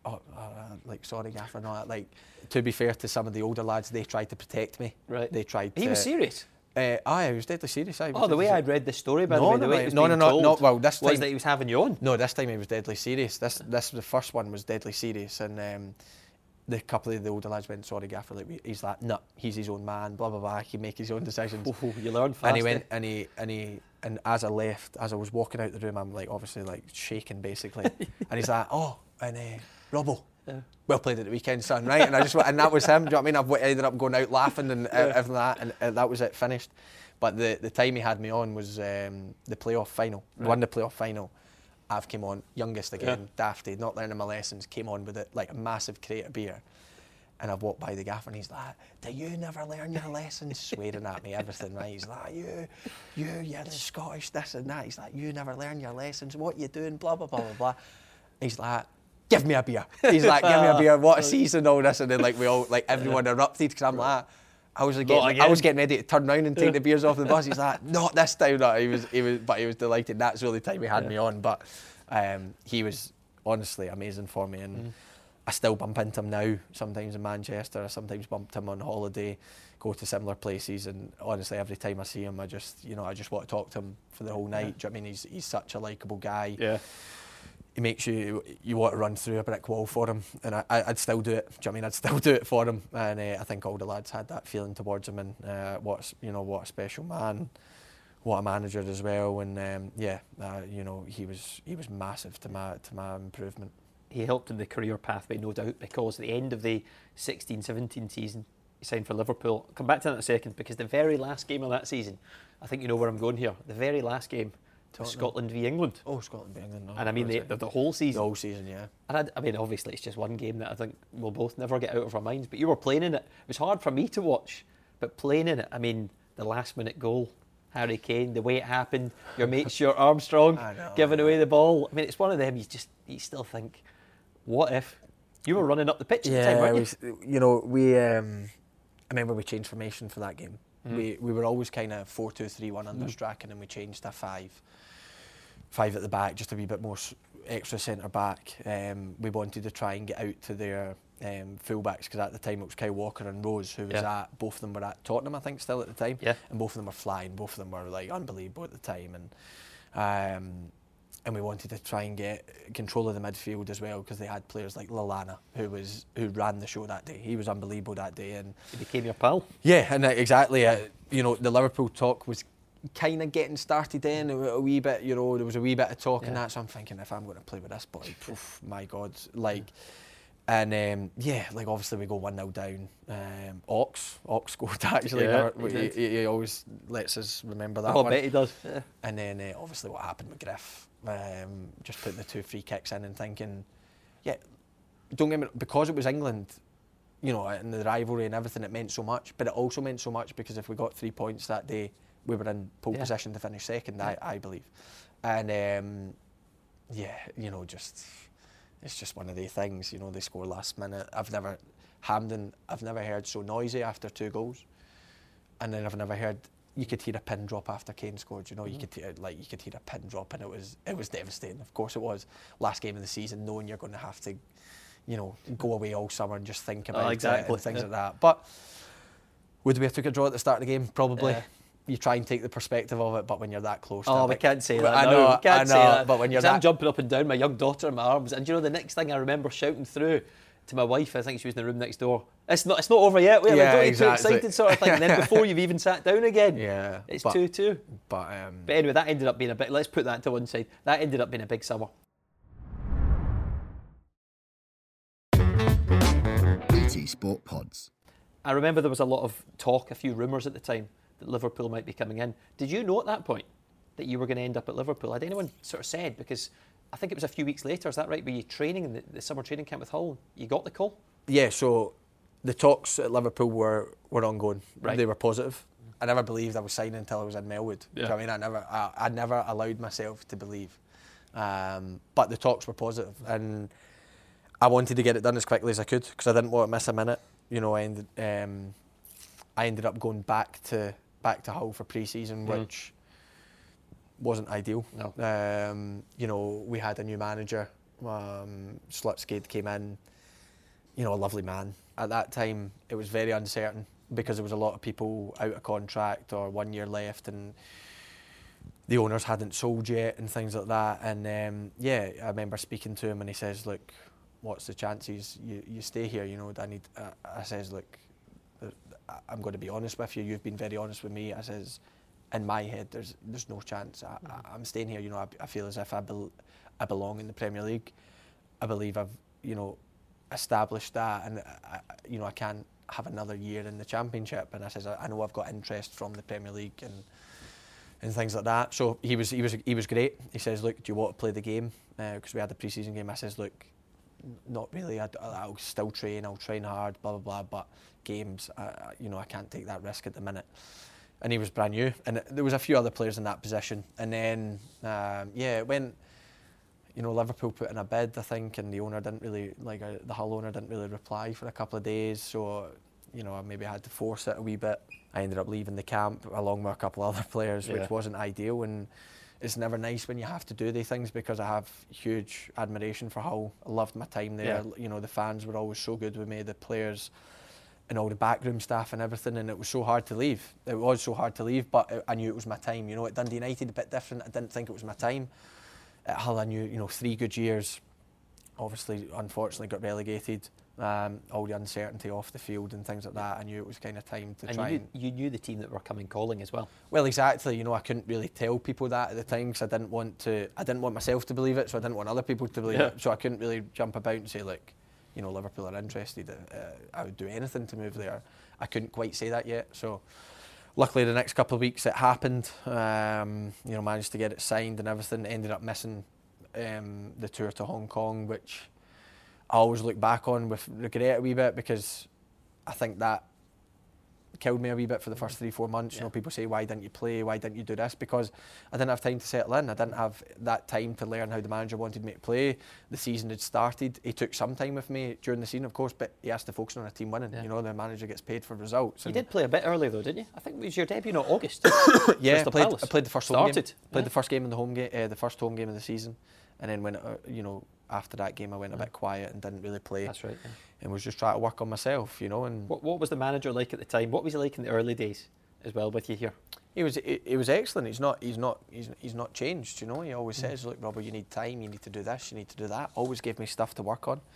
oh, uh, like, sorry, gaffer, no, like, to be fair to some of the older lads, they tried to protect me. Right. They tried He to... was serious? Uh, aye, he was deadly serious. Aye, Oh, the way I'd read the story, by no, the way, no, the way no, it was no, being no, told no, well, this was time, that he was having you on. No, this time he was deadly serious. This, this the first one was deadly serious, and um, the couple of the older lads went, sorry, gaffer, like, he's like, no, he's his own man, blah, blah, blah, he can make his own decisions. Oh, you learn fast. And he eh? went, and he, and he, and as I left, as I was walking out the room, I'm like, obviously, like, shaking, basically. And he's like, oh, and uh, Robbo, yeah. well played at the weekend, son, right? And I just went, and that was him, do you know what I mean? I ended up going out laughing and yeah. everything like that, and uh, that was it, finished. But the, the time he had me on was um, the playoff final. Right. Won the playoff final. I've came on, youngest again, yeah. dafty, not learning my lessons, came on with it, like a massive crate of beer. And I've walked by the gaffer and he's like, do you never learn your lessons? Swearing at me, everything, right? He's like, you, you, you're the Scottish, this and that. He's like, you never learn your lessons, what you doing, blah, blah, blah, blah, blah. He's like, give me a beer. He's like, give me a beer, what a season, all this. And then like we all, like everyone erupted because I'm like, I was, getting, I was getting ready to turn round and take the beers off the bus. He's like, not this time. No, he was, he was, but he was delighted. That's the only time he had yeah. me on. But um, he was honestly amazing for me. And mm. I still bump into him now, sometimes in Manchester. I sometimes bump him on holiday, go to similar places, and honestly, every time I see him, I just, you know, I just want to talk to him for the whole night. Yeah. Do you know what I mean? He's he's such a likeable guy. Yeah. He makes you you want to run through a brick wall for him, and I, I'd still do it. Do you know what I mean? I'd still do it for him, and uh, I think all the lads had that feeling towards him. And uh, what you know, what a special man, what a manager as well. And um, yeah, uh, you know, he was he was massive to my to my improvement. He helped in the career pathway, no doubt, because at the end of the sixteen seventeen season, he signed for Liverpool. I'll come back to that in a second, because the very last game of that season, I think you know where I'm going here, the very last game was Scotland v England. Oh, Scotland v England. No, and I mean, the, the, the whole season. The whole season, yeah. And I'd, I mean, obviously, it's just one game that I think we'll both never get out of our minds, but you were playing in it. It was hard for me to watch, but playing in it, I mean, the last minute goal, Harry Kane, the way it happened, your mate Stuart Armstrong know, giving away the ball. I mean, it's one of them, you just, you still think, what if you were running up the pitch at yeah, the time, weren't you? We, you know, we. Um, I remember we changed formation for that game. Mm. We we were always kind of four two three one under mm. Strachan, and we changed to five, five at the back, just a wee bit more extra centre back. Um, we wanted to try and get out to their um, fullbacks, because at the time it was Kyle Walker and Rose who was yeah. at. Both of them were at Tottenham, I think, still at the time. Yeah. And both of them were flying. Both of them were like unbelievable at the time, and. Um, And we wanted to try and get control of the midfield as well, because they had players like Lallana, who was who ran the show that day. He was unbelievable that day, and he became your pal. Yeah, and uh, exactly. Uh, you know, the Liverpool talk was kind of getting started then, a, a wee bit. You know, there was a wee bit of talk yeah. and that. So I'm thinking, if I'm going to play with this boy, oof, my God, like. And um, yeah, like obviously we go one nil down. Um, Ox, Ox scored actually. Yeah, never, he, he, he always lets us remember that oh, one. I bet he does. Yeah. And then uh, obviously what happened with Griff, um, just putting the two free kicks in and thinking, yeah, don't get me, because it was England, you know, and the rivalry and everything, it meant so much. But it also meant so much because if we got three points that day, we were in pole yeah. position to finish second. Yeah. I, I believe. And um, yeah, you know, just. It's just one of the things, you know, they score last minute. I've never, Hampden, I've never heard so noisy after two goals. And then I've never heard, you could hear a pin drop after Kane scored, you know, mm. you could hear, like, you could hear a pin drop, and it was, it was devastating. Of course it was. Last game of the season, knowing you're going to have to, you know, go away all summer and just think about oh, exactly. it and things yeah. like that. But would we have took a draw at the start of the game? Probably. Yeah. You try and take the perspective of it, but when you're that close to oh, it, we can't say that. I no, know, we can't I know, say that. But when you're that, that, I'm jumping up and down, my young daughter in my arms, and you know the next thing I remember shouting through to my wife, I think she was in the room next door. It's not, it's not over yet. Wait, yeah, don't exactly. get too excited, sort of thing. And then before you've even sat down again, yeah, it's but, two two. But um, but anyway, that ended up being a bit. Let's put that to one side. That ended up being a big summer. B T Sport Pods. I remember there was a lot of talk, a few rumours at the time, that Liverpool might be coming in. Did you know at that point that you were going to end up at Liverpool? Had anyone sort of said, because I think it was a few weeks later, is that right? Were you training in the, the summer training camp with Hull? You got the call? Yeah, so the talks at Liverpool were, were ongoing. Right. They were positive. I never believed I was signing until I was in Melwood. Yeah. You know what I mean? I never, I, I never allowed myself to believe. Um, but the talks were positive, and I wanted to get it done as quickly as I could, because I didn't want to miss a minute. You know, I ended, um, I ended up going back to back to Hull for pre-season, mm. which wasn't ideal. No. Um, you know, we had a new manager Um, Slipskade came in, you know, a lovely man. At that time, it was very uncertain because there was a lot of people out of contract or one year left, and the owners hadn't sold yet and things like that. And um, yeah, I remember speaking to him, and he says, "Look, what's the chances you, you stay here? You know, I need." Uh, I says, "Look, I'm going to be honest with you. You've been very honest with me." I says, "In my head, there's there's no chance. I, I, I'm staying here. You know, I, I feel as if I, be, I belong in the Premier League. I believe I've, you know, established that, and I, you know, I can't have another year in the Championship." And I says, "I, I know I've got interest from the Premier League and and things like that." So he was he was he was great. He says, "Look, do you want to play the game?" Because uh, we had the pre-season game. I says, "Look, not really. I, I'll still train. I'll train hard. Blah blah blah. But games, I, you know, I can't take that risk at the minute." And he was brand new, and there was a few other players in that position. And then, um, yeah, it went. You know, Liverpool put in a bid, I think, and the owner didn't really, like uh, the Hull owner didn't really reply for a couple of days. So, you know, I maybe had to force it a wee bit. I ended up leaving the camp along with a couple of other players, which yeah. wasn't ideal. And it's never nice when you have to do these things, because I have huge admiration for Hull. I loved my time there. Yeah. You know, the fans were always so good with me, the players and all the backroom staff and everything, and it was so hard to leave. It was so hard to leave, but I knew it was my time. You know, at Dundee United, a bit different. I didn't think it was my time. At Hull, I knew, you know, three good years. Obviously, unfortunately, got relegated. Um, all the uncertainty off the field and things like that. I knew it was kind of time to and try. You knew, and you knew the team that were coming calling as well. Well, exactly. You know, I couldn't really tell people that at the time, because I didn't want to. I didn't want myself to believe it, so I didn't want other people to believe yeah. it. So I couldn't really jump about and say, like, you know, Liverpool are interested. Uh, I would do anything to move there. I couldn't quite say that yet. So. Luckily, the next couple of weeks it happened. Um, you know, managed to get it signed and everything. Ended up missing um, the tour to Hong Kong, which I always look back on with regret a wee bit, because I think that killed me a wee bit for the first three, four months. Yeah. You know, people say, "Why didn't you play? Why didn't you do this?" Because I didn't have time to settle in. I didn't have that time to learn how the manager wanted me to play. The season had started. He took some time with me during the season, of course, but he has to focus on a team winning. Yeah. You know, the manager gets paid for results. You did play a bit early though, didn't you? I think it was your debut in August. yeah, I played, I played the first Started. home game. Played yeah. the first game in the home game, uh, the first home game of the season, and then when it, uh, you know. After that game, I went a bit quiet and didn't really play. That's right. Yeah. And was just trying to work on myself, you know. And what, what was the manager like at the time? What was he like in the early days, as well, with you here? He was. He, he was excellent. He's not. He's not. He's, he's not changed. You know. He always mm. says, "Look, Robert, you need time. You need to do this. You need to do that." Always gave me stuff to work on.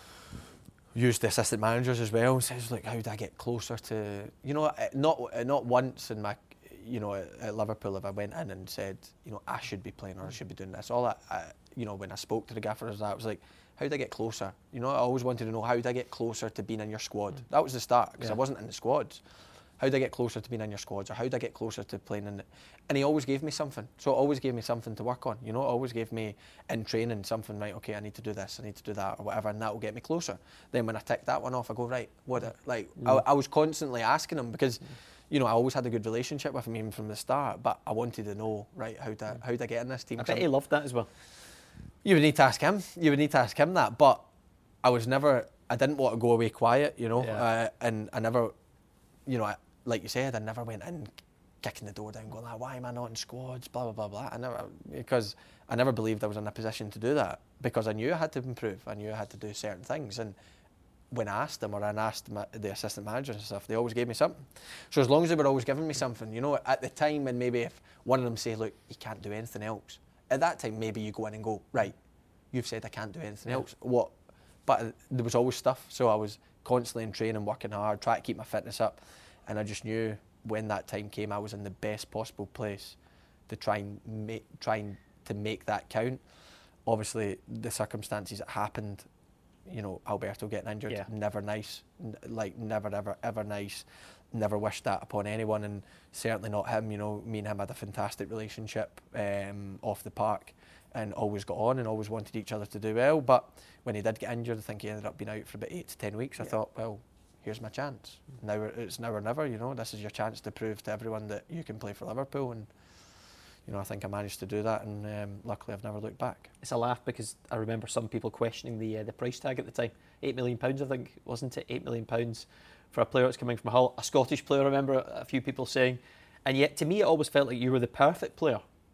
Used the assistant managers as well. Says, "Look, how do I get closer to?" You know, not not once in my. You know, at, at Liverpool, if I went in and said, you know, I should be playing or I should be doing this. All that, I, you know, when I spoke to the gaffers, that was like, how did I get closer? You know, I always wanted to know, how did I get closer to being in your squad? Mm. That was the start, because yeah. I wasn't in the squads. How did I get closer to being in your squads, or how did I get closer to playing in it? And he always gave me something. So it always gave me something to work on. You know, it always gave me in training something, right, okay, I need to do this, I need to do that, or whatever, and that will get me closer. Then when I tick that one off, I go, right, what, mm. like, mm. I, I was constantly asking him, because mm. you know, I always had a good relationship with him even from the start, but I wanted to know, right, how to how to get in this team. I bet he loved that as well. You would need to ask him. You would need to ask him that. But I was never. I didn't want to go away quiet, you know. Yeah. Uh, and I never, you know, I, like you said, I never went in kicking the door down, going, ah, why am I not in squads? Blah blah blah blah. I never, because I never believed I was in a position to do that, because I knew I had to improve. I knew I had to do certain things, and when I asked them, or I asked my, the assistant managers and stuff, they always gave me something. So as long as they were always giving me something, you know, at the time, and maybe if one of them say, look, you can't do anything else, at that time, maybe you go in and go, right, you've said I can't do anything yeah. else. What? But there was always stuff, so I was constantly in training, working hard, trying to keep my fitness up, and I just knew when that time came, I was in the best possible place to try and make, trying to make that count. Obviously, the circumstances that happened, you know, Alberto getting injured, yeah. never nice, N- like never ever ever nice, never wished that upon anyone, and certainly not him. You know, me and him had a fantastic relationship um, off the park, and always got on and always wanted each other to do well. But when he did get injured, I think he ended up being out for about eight to ten weeks. I yeah. thought, well, here's my chance. Mm. Now it's now or never. You know, this is your chance to prove to everyone that you can play for Liverpool. And you know, I think I managed to do that, and um, luckily I've never looked back. It's a laugh, because I remember some people questioning the uh, the price tag at the time. Eight million pounds, I think, wasn't it? Eight million pounds for a player that's coming from Hull, a Scottish player. I remember a few people saying, and yet to me, it always felt like you were the perfect player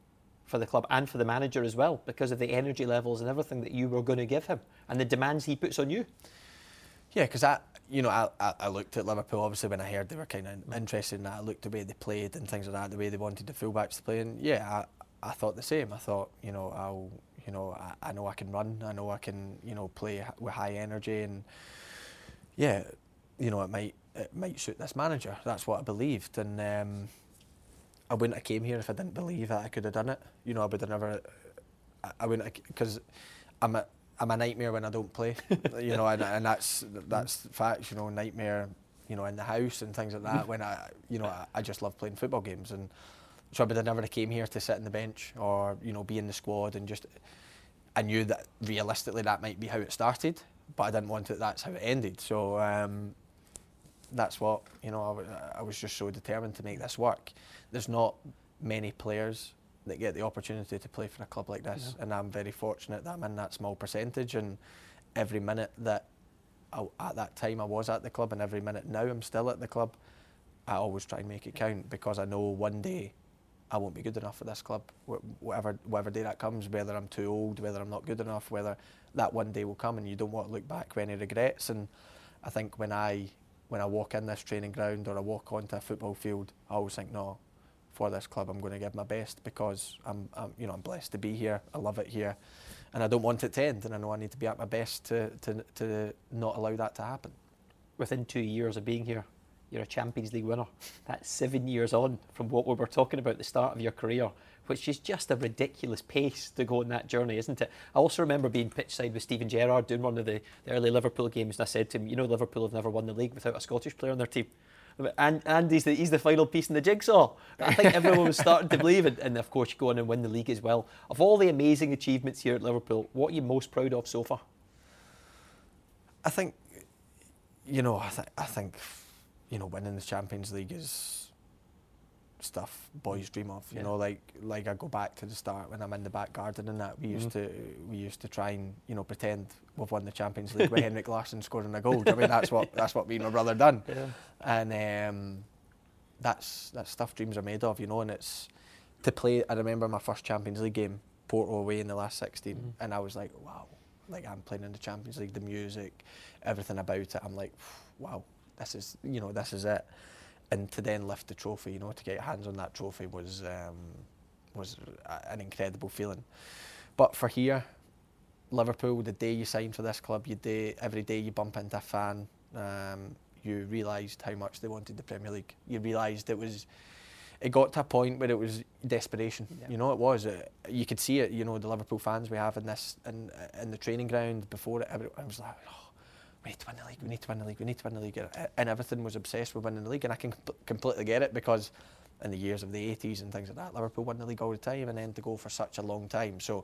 for the club and for the manager as well, because of the energy levels and everything that you were going to give him and the demands he puts on you. Yeah, because I, you know, I, I, I looked at Liverpool, obviously, when I heard they were kind of interested in that. I looked at the way they played and things like that, the way they wanted the fullbacks to play, and yeah, I, I thought the same. I thought, you know, I'll, you know, I, I know I can run, I know I can, you know, play with high energy, and yeah, you know, it might it might suit this manager. That's what I believed, and um, I wouldn't have came here if I didn't believe that I could have done it. You know, I would have never, I, I wouldn't, because I'm a I'm a nightmare when I don't play, you know, and, and that's that's facts, you know, nightmare, you know, in the house and things like that. When I, you know, I, I just love playing football games, and so I would have never came here to sit in the bench or, you know, be in the squad, and just, I knew that realistically that might be how it started, but I didn't want it. That's how it ended. So um, that's what, you know, I, w- I was just so determined to make this work. There's not many players that get the opportunity to play for a club like this, yeah. and I'm very fortunate that I'm in that small percentage, and every minute that I, at that time I was at the club, and every minute now I'm still at the club, I always try and make it count, because I know one day I won't be good enough for this club, whatever whatever day that comes, whether I'm too old, whether I'm not good enough, whether that one day will come, and you don't want to look back with any regrets. And I think when I when I walk in this training ground or I walk onto a football field, I always think, no, for this club I'm going to give my best, because I'm, I'm you know I'm blessed to be here, I love it here, and I don't want it to end, and I know I need to be at my best to to, to not allow that to happen. Within two years of being here, you're a Champions League winner. That's seven years on from what we were talking about at the start of your career, which is just a ridiculous pace to go on that journey, isn't it? I also remember being pitchside with Steven Gerrard doing one of the, the early Liverpool games, and I said to him, you know, Liverpool have never won the league without a Scottish player on their team. And Andy's the, he's the final piece in the jigsaw. I think everyone was starting to believe it, and of course you go on and win the league as well. Of all the amazing achievements here at Liverpool, what are you most proud of so far? I think, you know, I, th- I think, you know, winning the Champions League is stuff boys dream of. You yeah. know, like like I go back to the start when I'm in the back garden and that we used mm-hmm. to we used to try and, you know, pretend we've won the Champions League with Henrik Larsson scoring a goal. I mean, that's what that's what me and my brother done. Yeah. And um, that's that's stuff dreams are made of, you know. And it's to play. I remember my first Champions League game, Porto away in the last sixteen, mm-hmm. and I was like, wow, like I'm playing in the Champions League. The music, everything about it. I'm like, wow, this is, you know, this is it. And to then lift the trophy, you know, to get your hands on that trophy was um, was a, an incredible feeling. But for here, Liverpool, the day you sign for this club, you day every day you bump into a fan, um, you realised how much they wanted the Premier League. You realised it was, it got to a point where it was desperation. Yeah. You know, it was. It, you could see it. You know, the Liverpool fans we have in this in in the training ground before it. Every, I was like, oh, we need to win the league, we need to win the league, we need to win the league. And everything was obsessed with winning the league. And I can comp- completely get it, because in the years of the eighties and things like that, Liverpool won the league all the time, and then to go for such a long time. So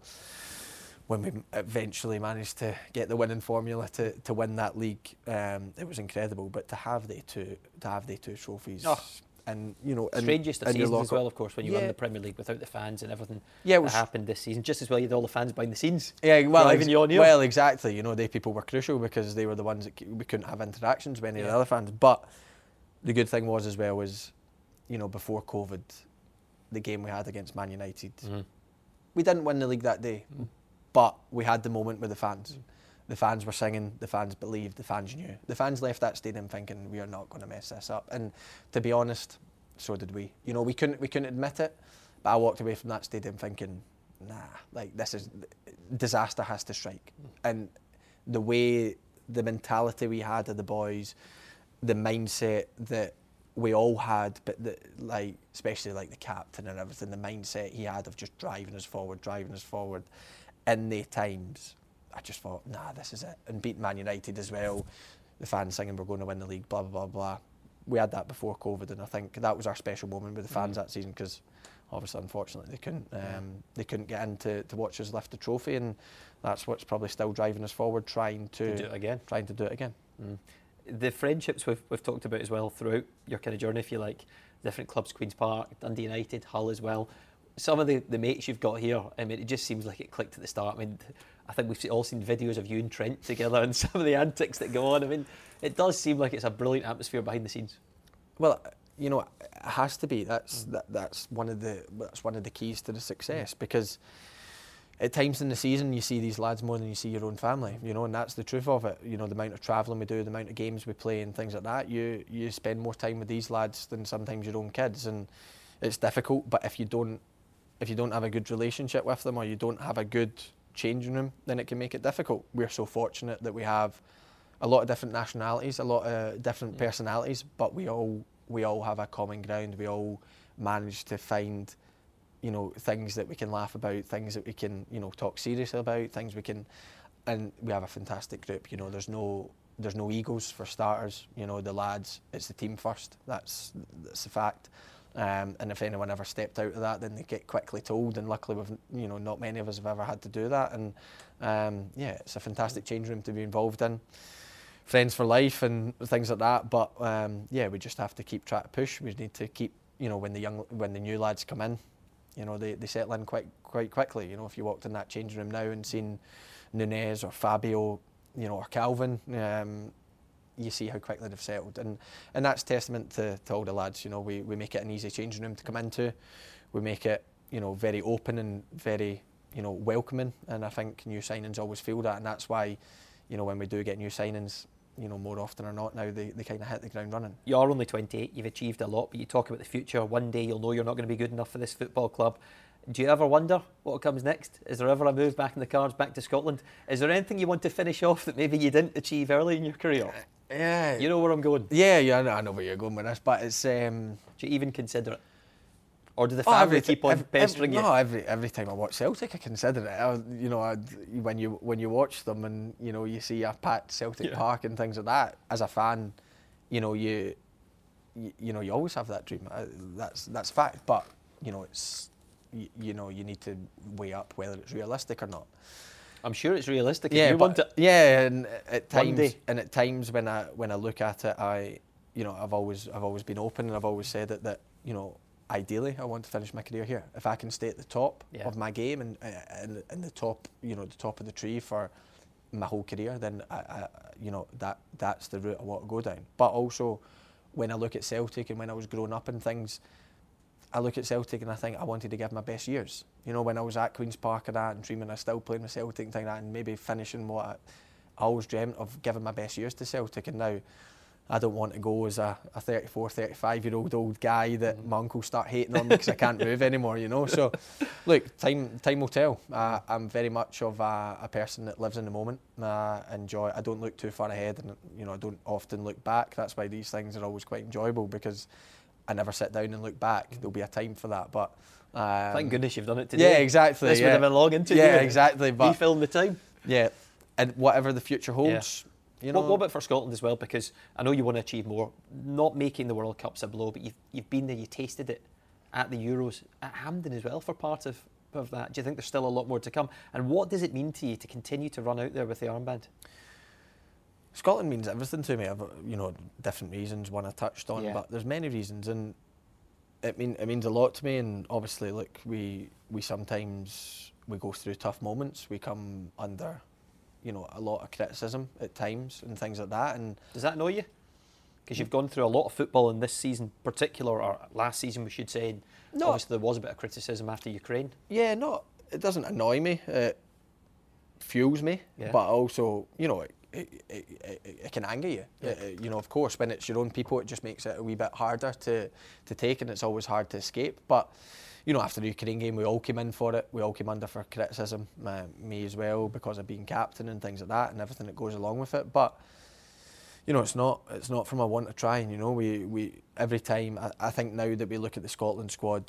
when we eventually managed to get the winning formula to, to win that league, um, it was incredible. But to have the two, to have the two trophies, oh. and you know, strangest of seasons as well, of course, when you yeah. won the Premier League without the fans and everything yeah, that happened this season. Just as well, you had all the fans behind the scenes. Yeah, well, ex- you on here. well, exactly. You know, they people were crucial, because they were the ones that we couldn't have interactions with any yeah. of the other fans. But the good thing was as well was, you know, before COVID, the game we had against Man United, mm-hmm. we didn't win the league that day, mm. but we had the moment with the fans. Mm. The fans were singing, the fans believed, the fans knew. The fans left that stadium thinking, we are not going to mess this up. And to be honest, so did we. You know, we couldn't we couldn't admit it, but I walked away from that stadium thinking, nah, like this is, disaster has to strike. Mm. And the way, the mentality we had of the boys, the mindset that we all had, but the, like, especially like the captain and everything, the mindset he had of just driving us forward, driving us forward in the times, I just thought, nah, this is it. And beating Man United as well, the fans singing we're going to win the league, blah, blah, blah, blah. We had that before COVID, and I think that was our special moment with the fans mm. that season, because obviously, unfortunately, they couldn't um, they couldn't get in to, to watch us lift the trophy, and that's what's probably still driving us forward, trying to, to do it again. Trying to do it again. Mm. The friendships we've, we've talked about as well throughout your kind of journey, if you like, different clubs, Queen's Park, Dundee United, Hull as well. Some of the, the mates you've got here, I mean, it just seems like it clicked at the start. I mean, I think we've all seen videos of you and Trent together and some of the antics that go on. I mean, it does seem like it's a brilliant atmosphere behind the scenes. Well, you know, it has to be. That's mm. that, that's one of the that's one of the keys to the success, mm. because at times in the season you see these lads more than you see your own family, you know, and that's the truth of it. You know, the amount of travelling we do, the amount of games we play and things like that, you you spend more time with these lads than sometimes your own kids, and it's difficult. But if you don't if you don't have a good relationship with them, or you don't have a good changing room, then it can make it difficult. We're so fortunate that we have a lot of different nationalities, a lot of different yeah. personalities, but we all we all have a common ground. We all manage to find, you know, things that we can laugh about, things that we can, you know, talk seriously about, things we can, and we have a fantastic group. You know, there's no there's no egos for starters. You know, the lads, it's the team first. That's that's a fact. Um, and if anyone ever stepped out of that, then they get quickly told. And luckily, we've, you know, not many of us have ever had to do that. And um, yeah, it's a fantastic change room to be involved in. Friends for life and things like that. But um, yeah, we just have to keep trying to push. We need to keep, you know, when the young, when the new lads come in, you know, they, they settle in quite quite quickly. You know, if you walked in that changing room now and seen Nunez or Fabio, you know, or Calvin, um, you see how quickly they've settled, and and that's testament to, to all the lads. You know, we, we make it an easy changing room to come into. We make it, you know, very open and very, you know, welcoming, and I think new signings always feel that, and that's why, you know, when we do get new signings, you know, more often or not now, they, they kind of hit the ground running. You are only twenty-eight, you've achieved a lot, but you talk about the future. One day you'll know you're not going to be good enough for this football club. Do you ever wonder what comes next? Is there ever a move back in the cards, back to Scotland? Is there anything you want to finish off that maybe you didn't achieve early in your career? Yeah. You know where I'm going? Yeah, yeah, I know, I know where you're going with this, but it's... Um, do you even consider it? Or do the family oh, keep on every, pestering every, you? No, every every time I watch Celtic, I consider it. I, you know, I, when you when you watch them and, you know, you see a packed Celtic yeah. Park and things like that, as a fan, you know, you you, you know, you always have that dream. Uh, that's that's fact. But, you know, it's you, you know, you need to weigh up whether it's realistic or not. I'm sure it's realistic. Yeah, if you but, want it. Yeah, and at times, One day. and at times when I when I look at it, I, you know, I've always I've always been open, and I've always said it that, you know, ideally I want to finish my career here. If I can stay at the top yeah. of my game and and in the top, you know, the top of the tree for my whole career, then I, I, you know, that that's the route I want to go down. But also, when I look at Celtic and when I was growing up and things, I look at Celtic and I think I wanted to give my best years. You know, when I was at Queen's Park and that, and dreaming I still playing with Celtic and things like that, and maybe finishing what I, I always dreamt of, giving my best years to Celtic. And now I don't want to go as a, a thirty-four, thirty-five year old old guy that mm. my uncle start hating on me because I can't move anymore, you know. So, look, time time will tell. Uh, I'm very much of a, a person that lives in the moment. I enjoy. I don't look too far ahead, and, you know, I don't often look back. That's why these things are always quite enjoyable, because I never sit down and look back. There'll be a time for that, but um, thank goodness you've done it today. Yeah, exactly. This yeah. would have been a long interview. Yeah, exactly. But we filmed the time. Yeah, and whatever the future holds. Yeah. You know, what, what about for Scotland as well? Because I know you want to achieve more. Not making the World Cup's a blow, but you've you've been there, you tasted it at the Euros, at Hampden as well for part of, of that. Do you think there's still a lot more to come? And what does it mean to you to continue to run out there with the armband? Scotland means everything to me. I've, you know, different reasons, one I touched on, yeah. but there's many reasons, and it mean it means a lot to me. And obviously, look, we we sometimes we go through tough moments. We come under, you know, a lot of criticism at times and things like that. And does that annoy you? Because you've gone through a lot of football in this season, particular, or last season, we should say. And no, obviously, there was a bit of criticism after Ukraine. Yeah, no, it doesn't annoy me. It fuels me, yeah. but also, you know, it, it, it, it, it can anger you. Yeah. It, you know, of course, when it's your own people, it just makes it a wee bit harder to to take, and it's always hard to escape. But you know, after the Ukraine game, we all came in for it. We all came under for criticism, uh, me as well, because of being captain and things like that, and everything that goes along with it. But you know, it's not it's not from a want of trying. You know, we we every time I, I think now that we look at the Scotland squad,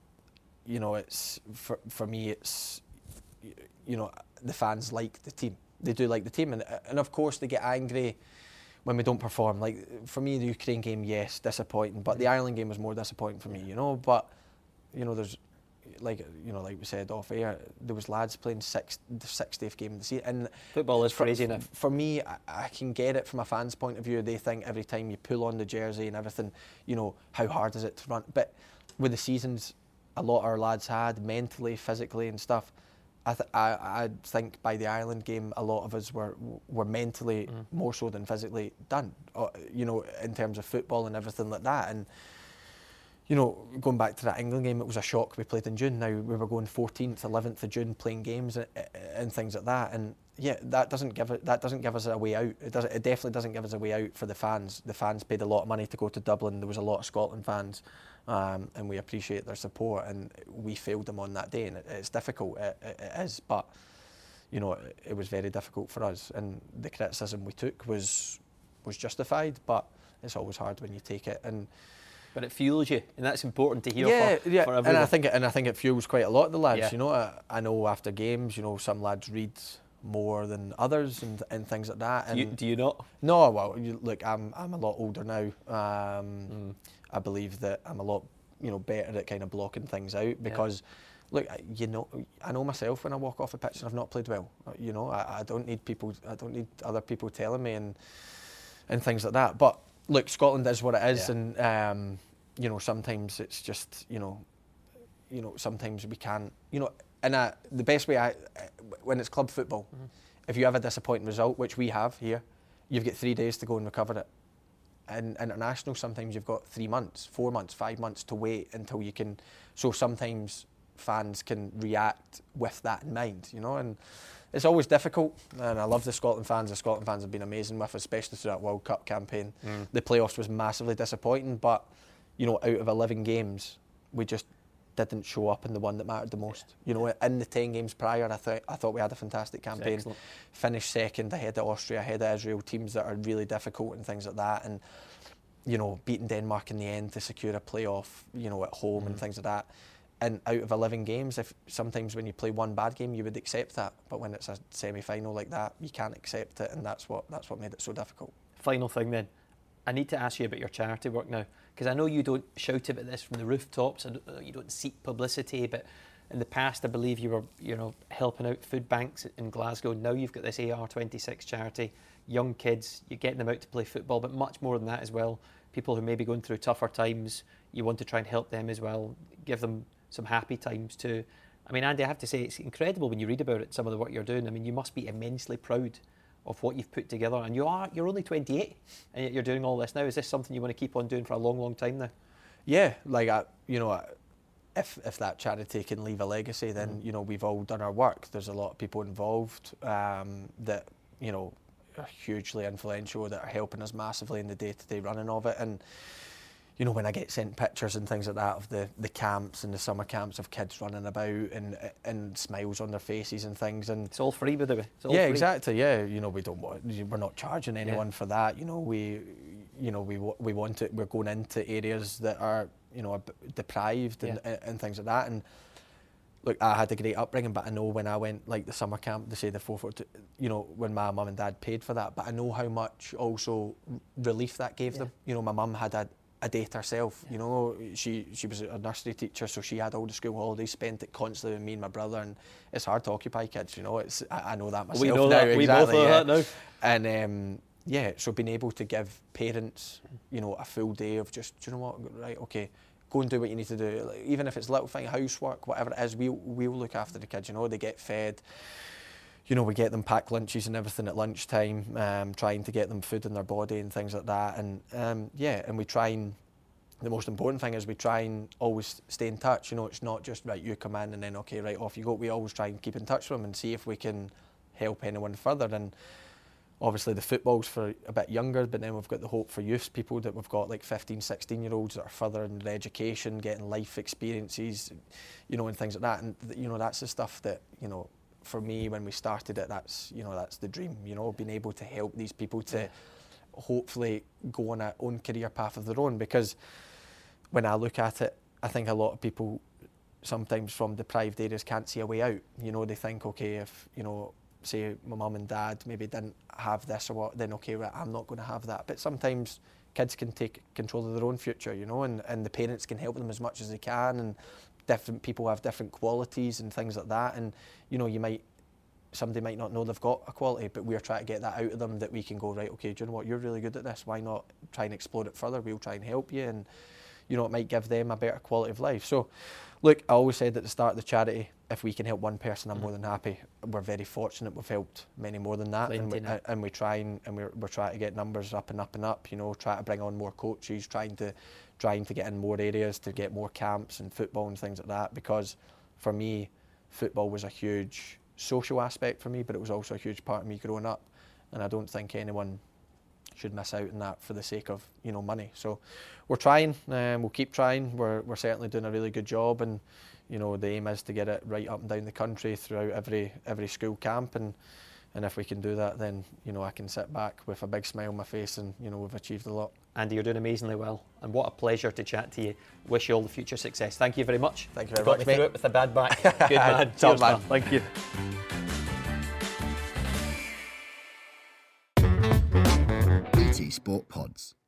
you know, it's for for me, it's you know, the fans like the team. They do like the team, and and of course they get angry when we don't perform. Like for me, the Ukraine game, yes, disappointing, but the Ireland game was more disappointing for me. You know, but you know, there's, like you know, like we said off air, there was lads playing six, the sixtieth game of the season. And football is for, crazy now. For me, I, I can get it from a fan's point of view. They think every time you pull on the jersey and everything, you know, how hard is it to run? But with the seasons, a lot of our lads had mentally, physically, and stuff. I, th- I I think by the Ireland game, a lot of us were were mentally mm. more so than physically done. Uh, you know, in terms of football and everything like that. And you know, going back to that England game, it was a shock we played in June. Now we were going fourteenth, eleventh of June playing games and, and things like that. And yeah, that doesn't give it, that doesn't give us a way out. It doesn't. It definitely doesn't give us a way out for the fans. The fans paid a lot of money to go to Dublin. There was a lot of Scotland fans, um, and we appreciate their support. And we failed them on that day, and it, it's difficult. It, it, it is, but you know, it, it was very difficult for us. And the criticism we took was was justified, but it's always hard when you take it. And but it fuels you, and that's important to hear yeah, for, yeah. for And everyone. I think it, and I think it fuels quite a lot of the lads. Yeah. You know, I, I know after games, you know, some lads read more than others and and things like that. And do, you, do you not? No, well, you, look, I'm I'm a lot older now. Um, Mm. I believe that I'm a lot, you know, better at kind of blocking things out because. Yeah. Look, you know, I know myself when I walk off a pitch and I've not played well. You know, I, I don't need people, I don't need other people telling me and and things like that. But look, Scotland is what it is, yeah. and um, you know, sometimes it's just, you know, you know, sometimes we can't, you know, and uh, the best way I, when it's club football, mm-hmm. if you have a disappointing result, which we have here, you've got three days to go and recover it. And international, sometimes you've got three months, four months, five months to wait until you can. So sometimes fans can react with that in mind, you know, and it's always difficult. And I love the Scotland fans. The Scotland fans have been amazing with us, especially through that World Cup campaign. Mm. The playoffs was massively disappointing, but you know, out of eleven games, we just didn't show up in the one that mattered the most. You know, in the ten games prior, I thought I thought we had a fantastic campaign. Finished second ahead of Austria, ahead of Israel, teams that are really difficult and things like that, and you know, beating Denmark in the end to secure a playoff, you know, at home mm. and things like that. And out of eleven games, if sometimes when you play one bad game, you would accept that, but when it's a semi-final like that, you can't accept it, and that's what that's what made it so difficult. Final thing then, I need to ask you about your charity work now, because I know you don't shout about this from the rooftops, and you don't seek publicity, but in the past, I believe you were, you know, helping out food banks in Glasgow. Now you've got this A R twenty-six charity, young kids, you're getting them out to play football, but much more than that as well. People who may be going through tougher times, you want to try and help them as well, give them some happy times too. I mean, Andy, I have to say, it's incredible when you read about it, some of the work you're doing. I mean, you must be immensely proud of what you've put together, and you are, you're only twenty-eight, and yet you're doing all this now. Is this something you want to keep on doing for a long, long time now? Yeah, like, I, you know, if if that charity can leave a legacy, then, mm. you know, we've all done our work. There's a lot of people involved um, that, you know, are hugely influential, that are helping us massively in the day-to-day running of it. And you know, when I get sent pictures and things like that of the, the camps and the summer camps of kids running about and and smiles on their faces and things, and it's all free, by the way. It's all yeah, free. exactly. Yeah, you know, we don't want, we're not charging anyone yeah. for that. You know, we, you know, we we want it. We're going into areas that are, you know, deprived and yeah. and things like that. And look, I had a great upbringing, but I know when I went like the summer camp, they say the four four two, you know, when my mum and dad paid for that, but I know how much also relief that gave yeah. them. You know, my mum had a a date herself, you know, she she was a nursery teacher, so she had all the school holidays, spent it constantly with me and my brother, and it's hard to occupy kids, you know, it's I, I know that myself. We know now, that, exactly, we both know yeah. that now. And um, yeah, so being able to give parents, you know, a full day of just, do you know what, right, okay, go and do what you need to do, like, even if it's little thing, housework, whatever it is, we'll, we'll look after the kids, you know, they get fed. You know, we get them packed lunches and everything at lunchtime, um, trying to get them food in their body and things like that, and um, yeah, and we try and, the most important thing is we try and always stay in touch. You know, it's not just, right, you come in and then, okay, right, off you go. We always try and keep in touch with them and see if we can help anyone further. And obviously the football's for a bit younger, but then we've got the Hope for Youth people that we've got like fifteen, sixteen year olds that are further in their education, getting life experiences, you know, and things like that. And, you know, that's the stuff that, you know, for me, when we started it, that's, you know, that's the dream, you know, being able to help these people to yeah. hopefully go on a own career path of their own. Because when I look at it, I think a lot of people sometimes from deprived areas can't see a way out. You know, they think, okay, if, you know, say my mum and dad maybe didn't have this or what, then okay, right, I'm not going to have that. But sometimes kids can take control of their own future, you know, and, and the parents can help them as much as they can, and different people have different qualities and things like that. And, you know, you might, somebody might not know they've got a quality, but we're trying to get that out of them, that we can go, right, okay, do you know what, you're really good at this, why not try and explore it further, we'll try and help you. And you know, it might give them a better quality of life. So, look, I always said at the start of the charity, if we can help one person, I'm mm. more than happy. We're very fortunate. We've helped many more than that, and we, and we try and, and we're, we're trying to get numbers up and up and up. You know, try to bring on more coaches, trying to trying to get in more areas, to get more camps and football and things like that. Because for me, football was a huge social aspect for me, but it was also a huge part of me growing up. And I don't think anyone should miss out on that for the sake of, you know, money. So we're trying, um, we'll keep trying. We're we're certainly doing a really good job, and you know, the aim is to get it right up and down the country throughout every every school camp, and and if we can do that, then you know, I can sit back with a big smile on my face, and you know, we've achieved a lot. Andy, you're doing amazingly well, and what a pleasure to chat to you. Wish you all the future success. Thank you very much. Thank you very Got much, me mate. through it with a bad back. Good man. Top Cheers, man. man. Thank you. B T Sport Pods.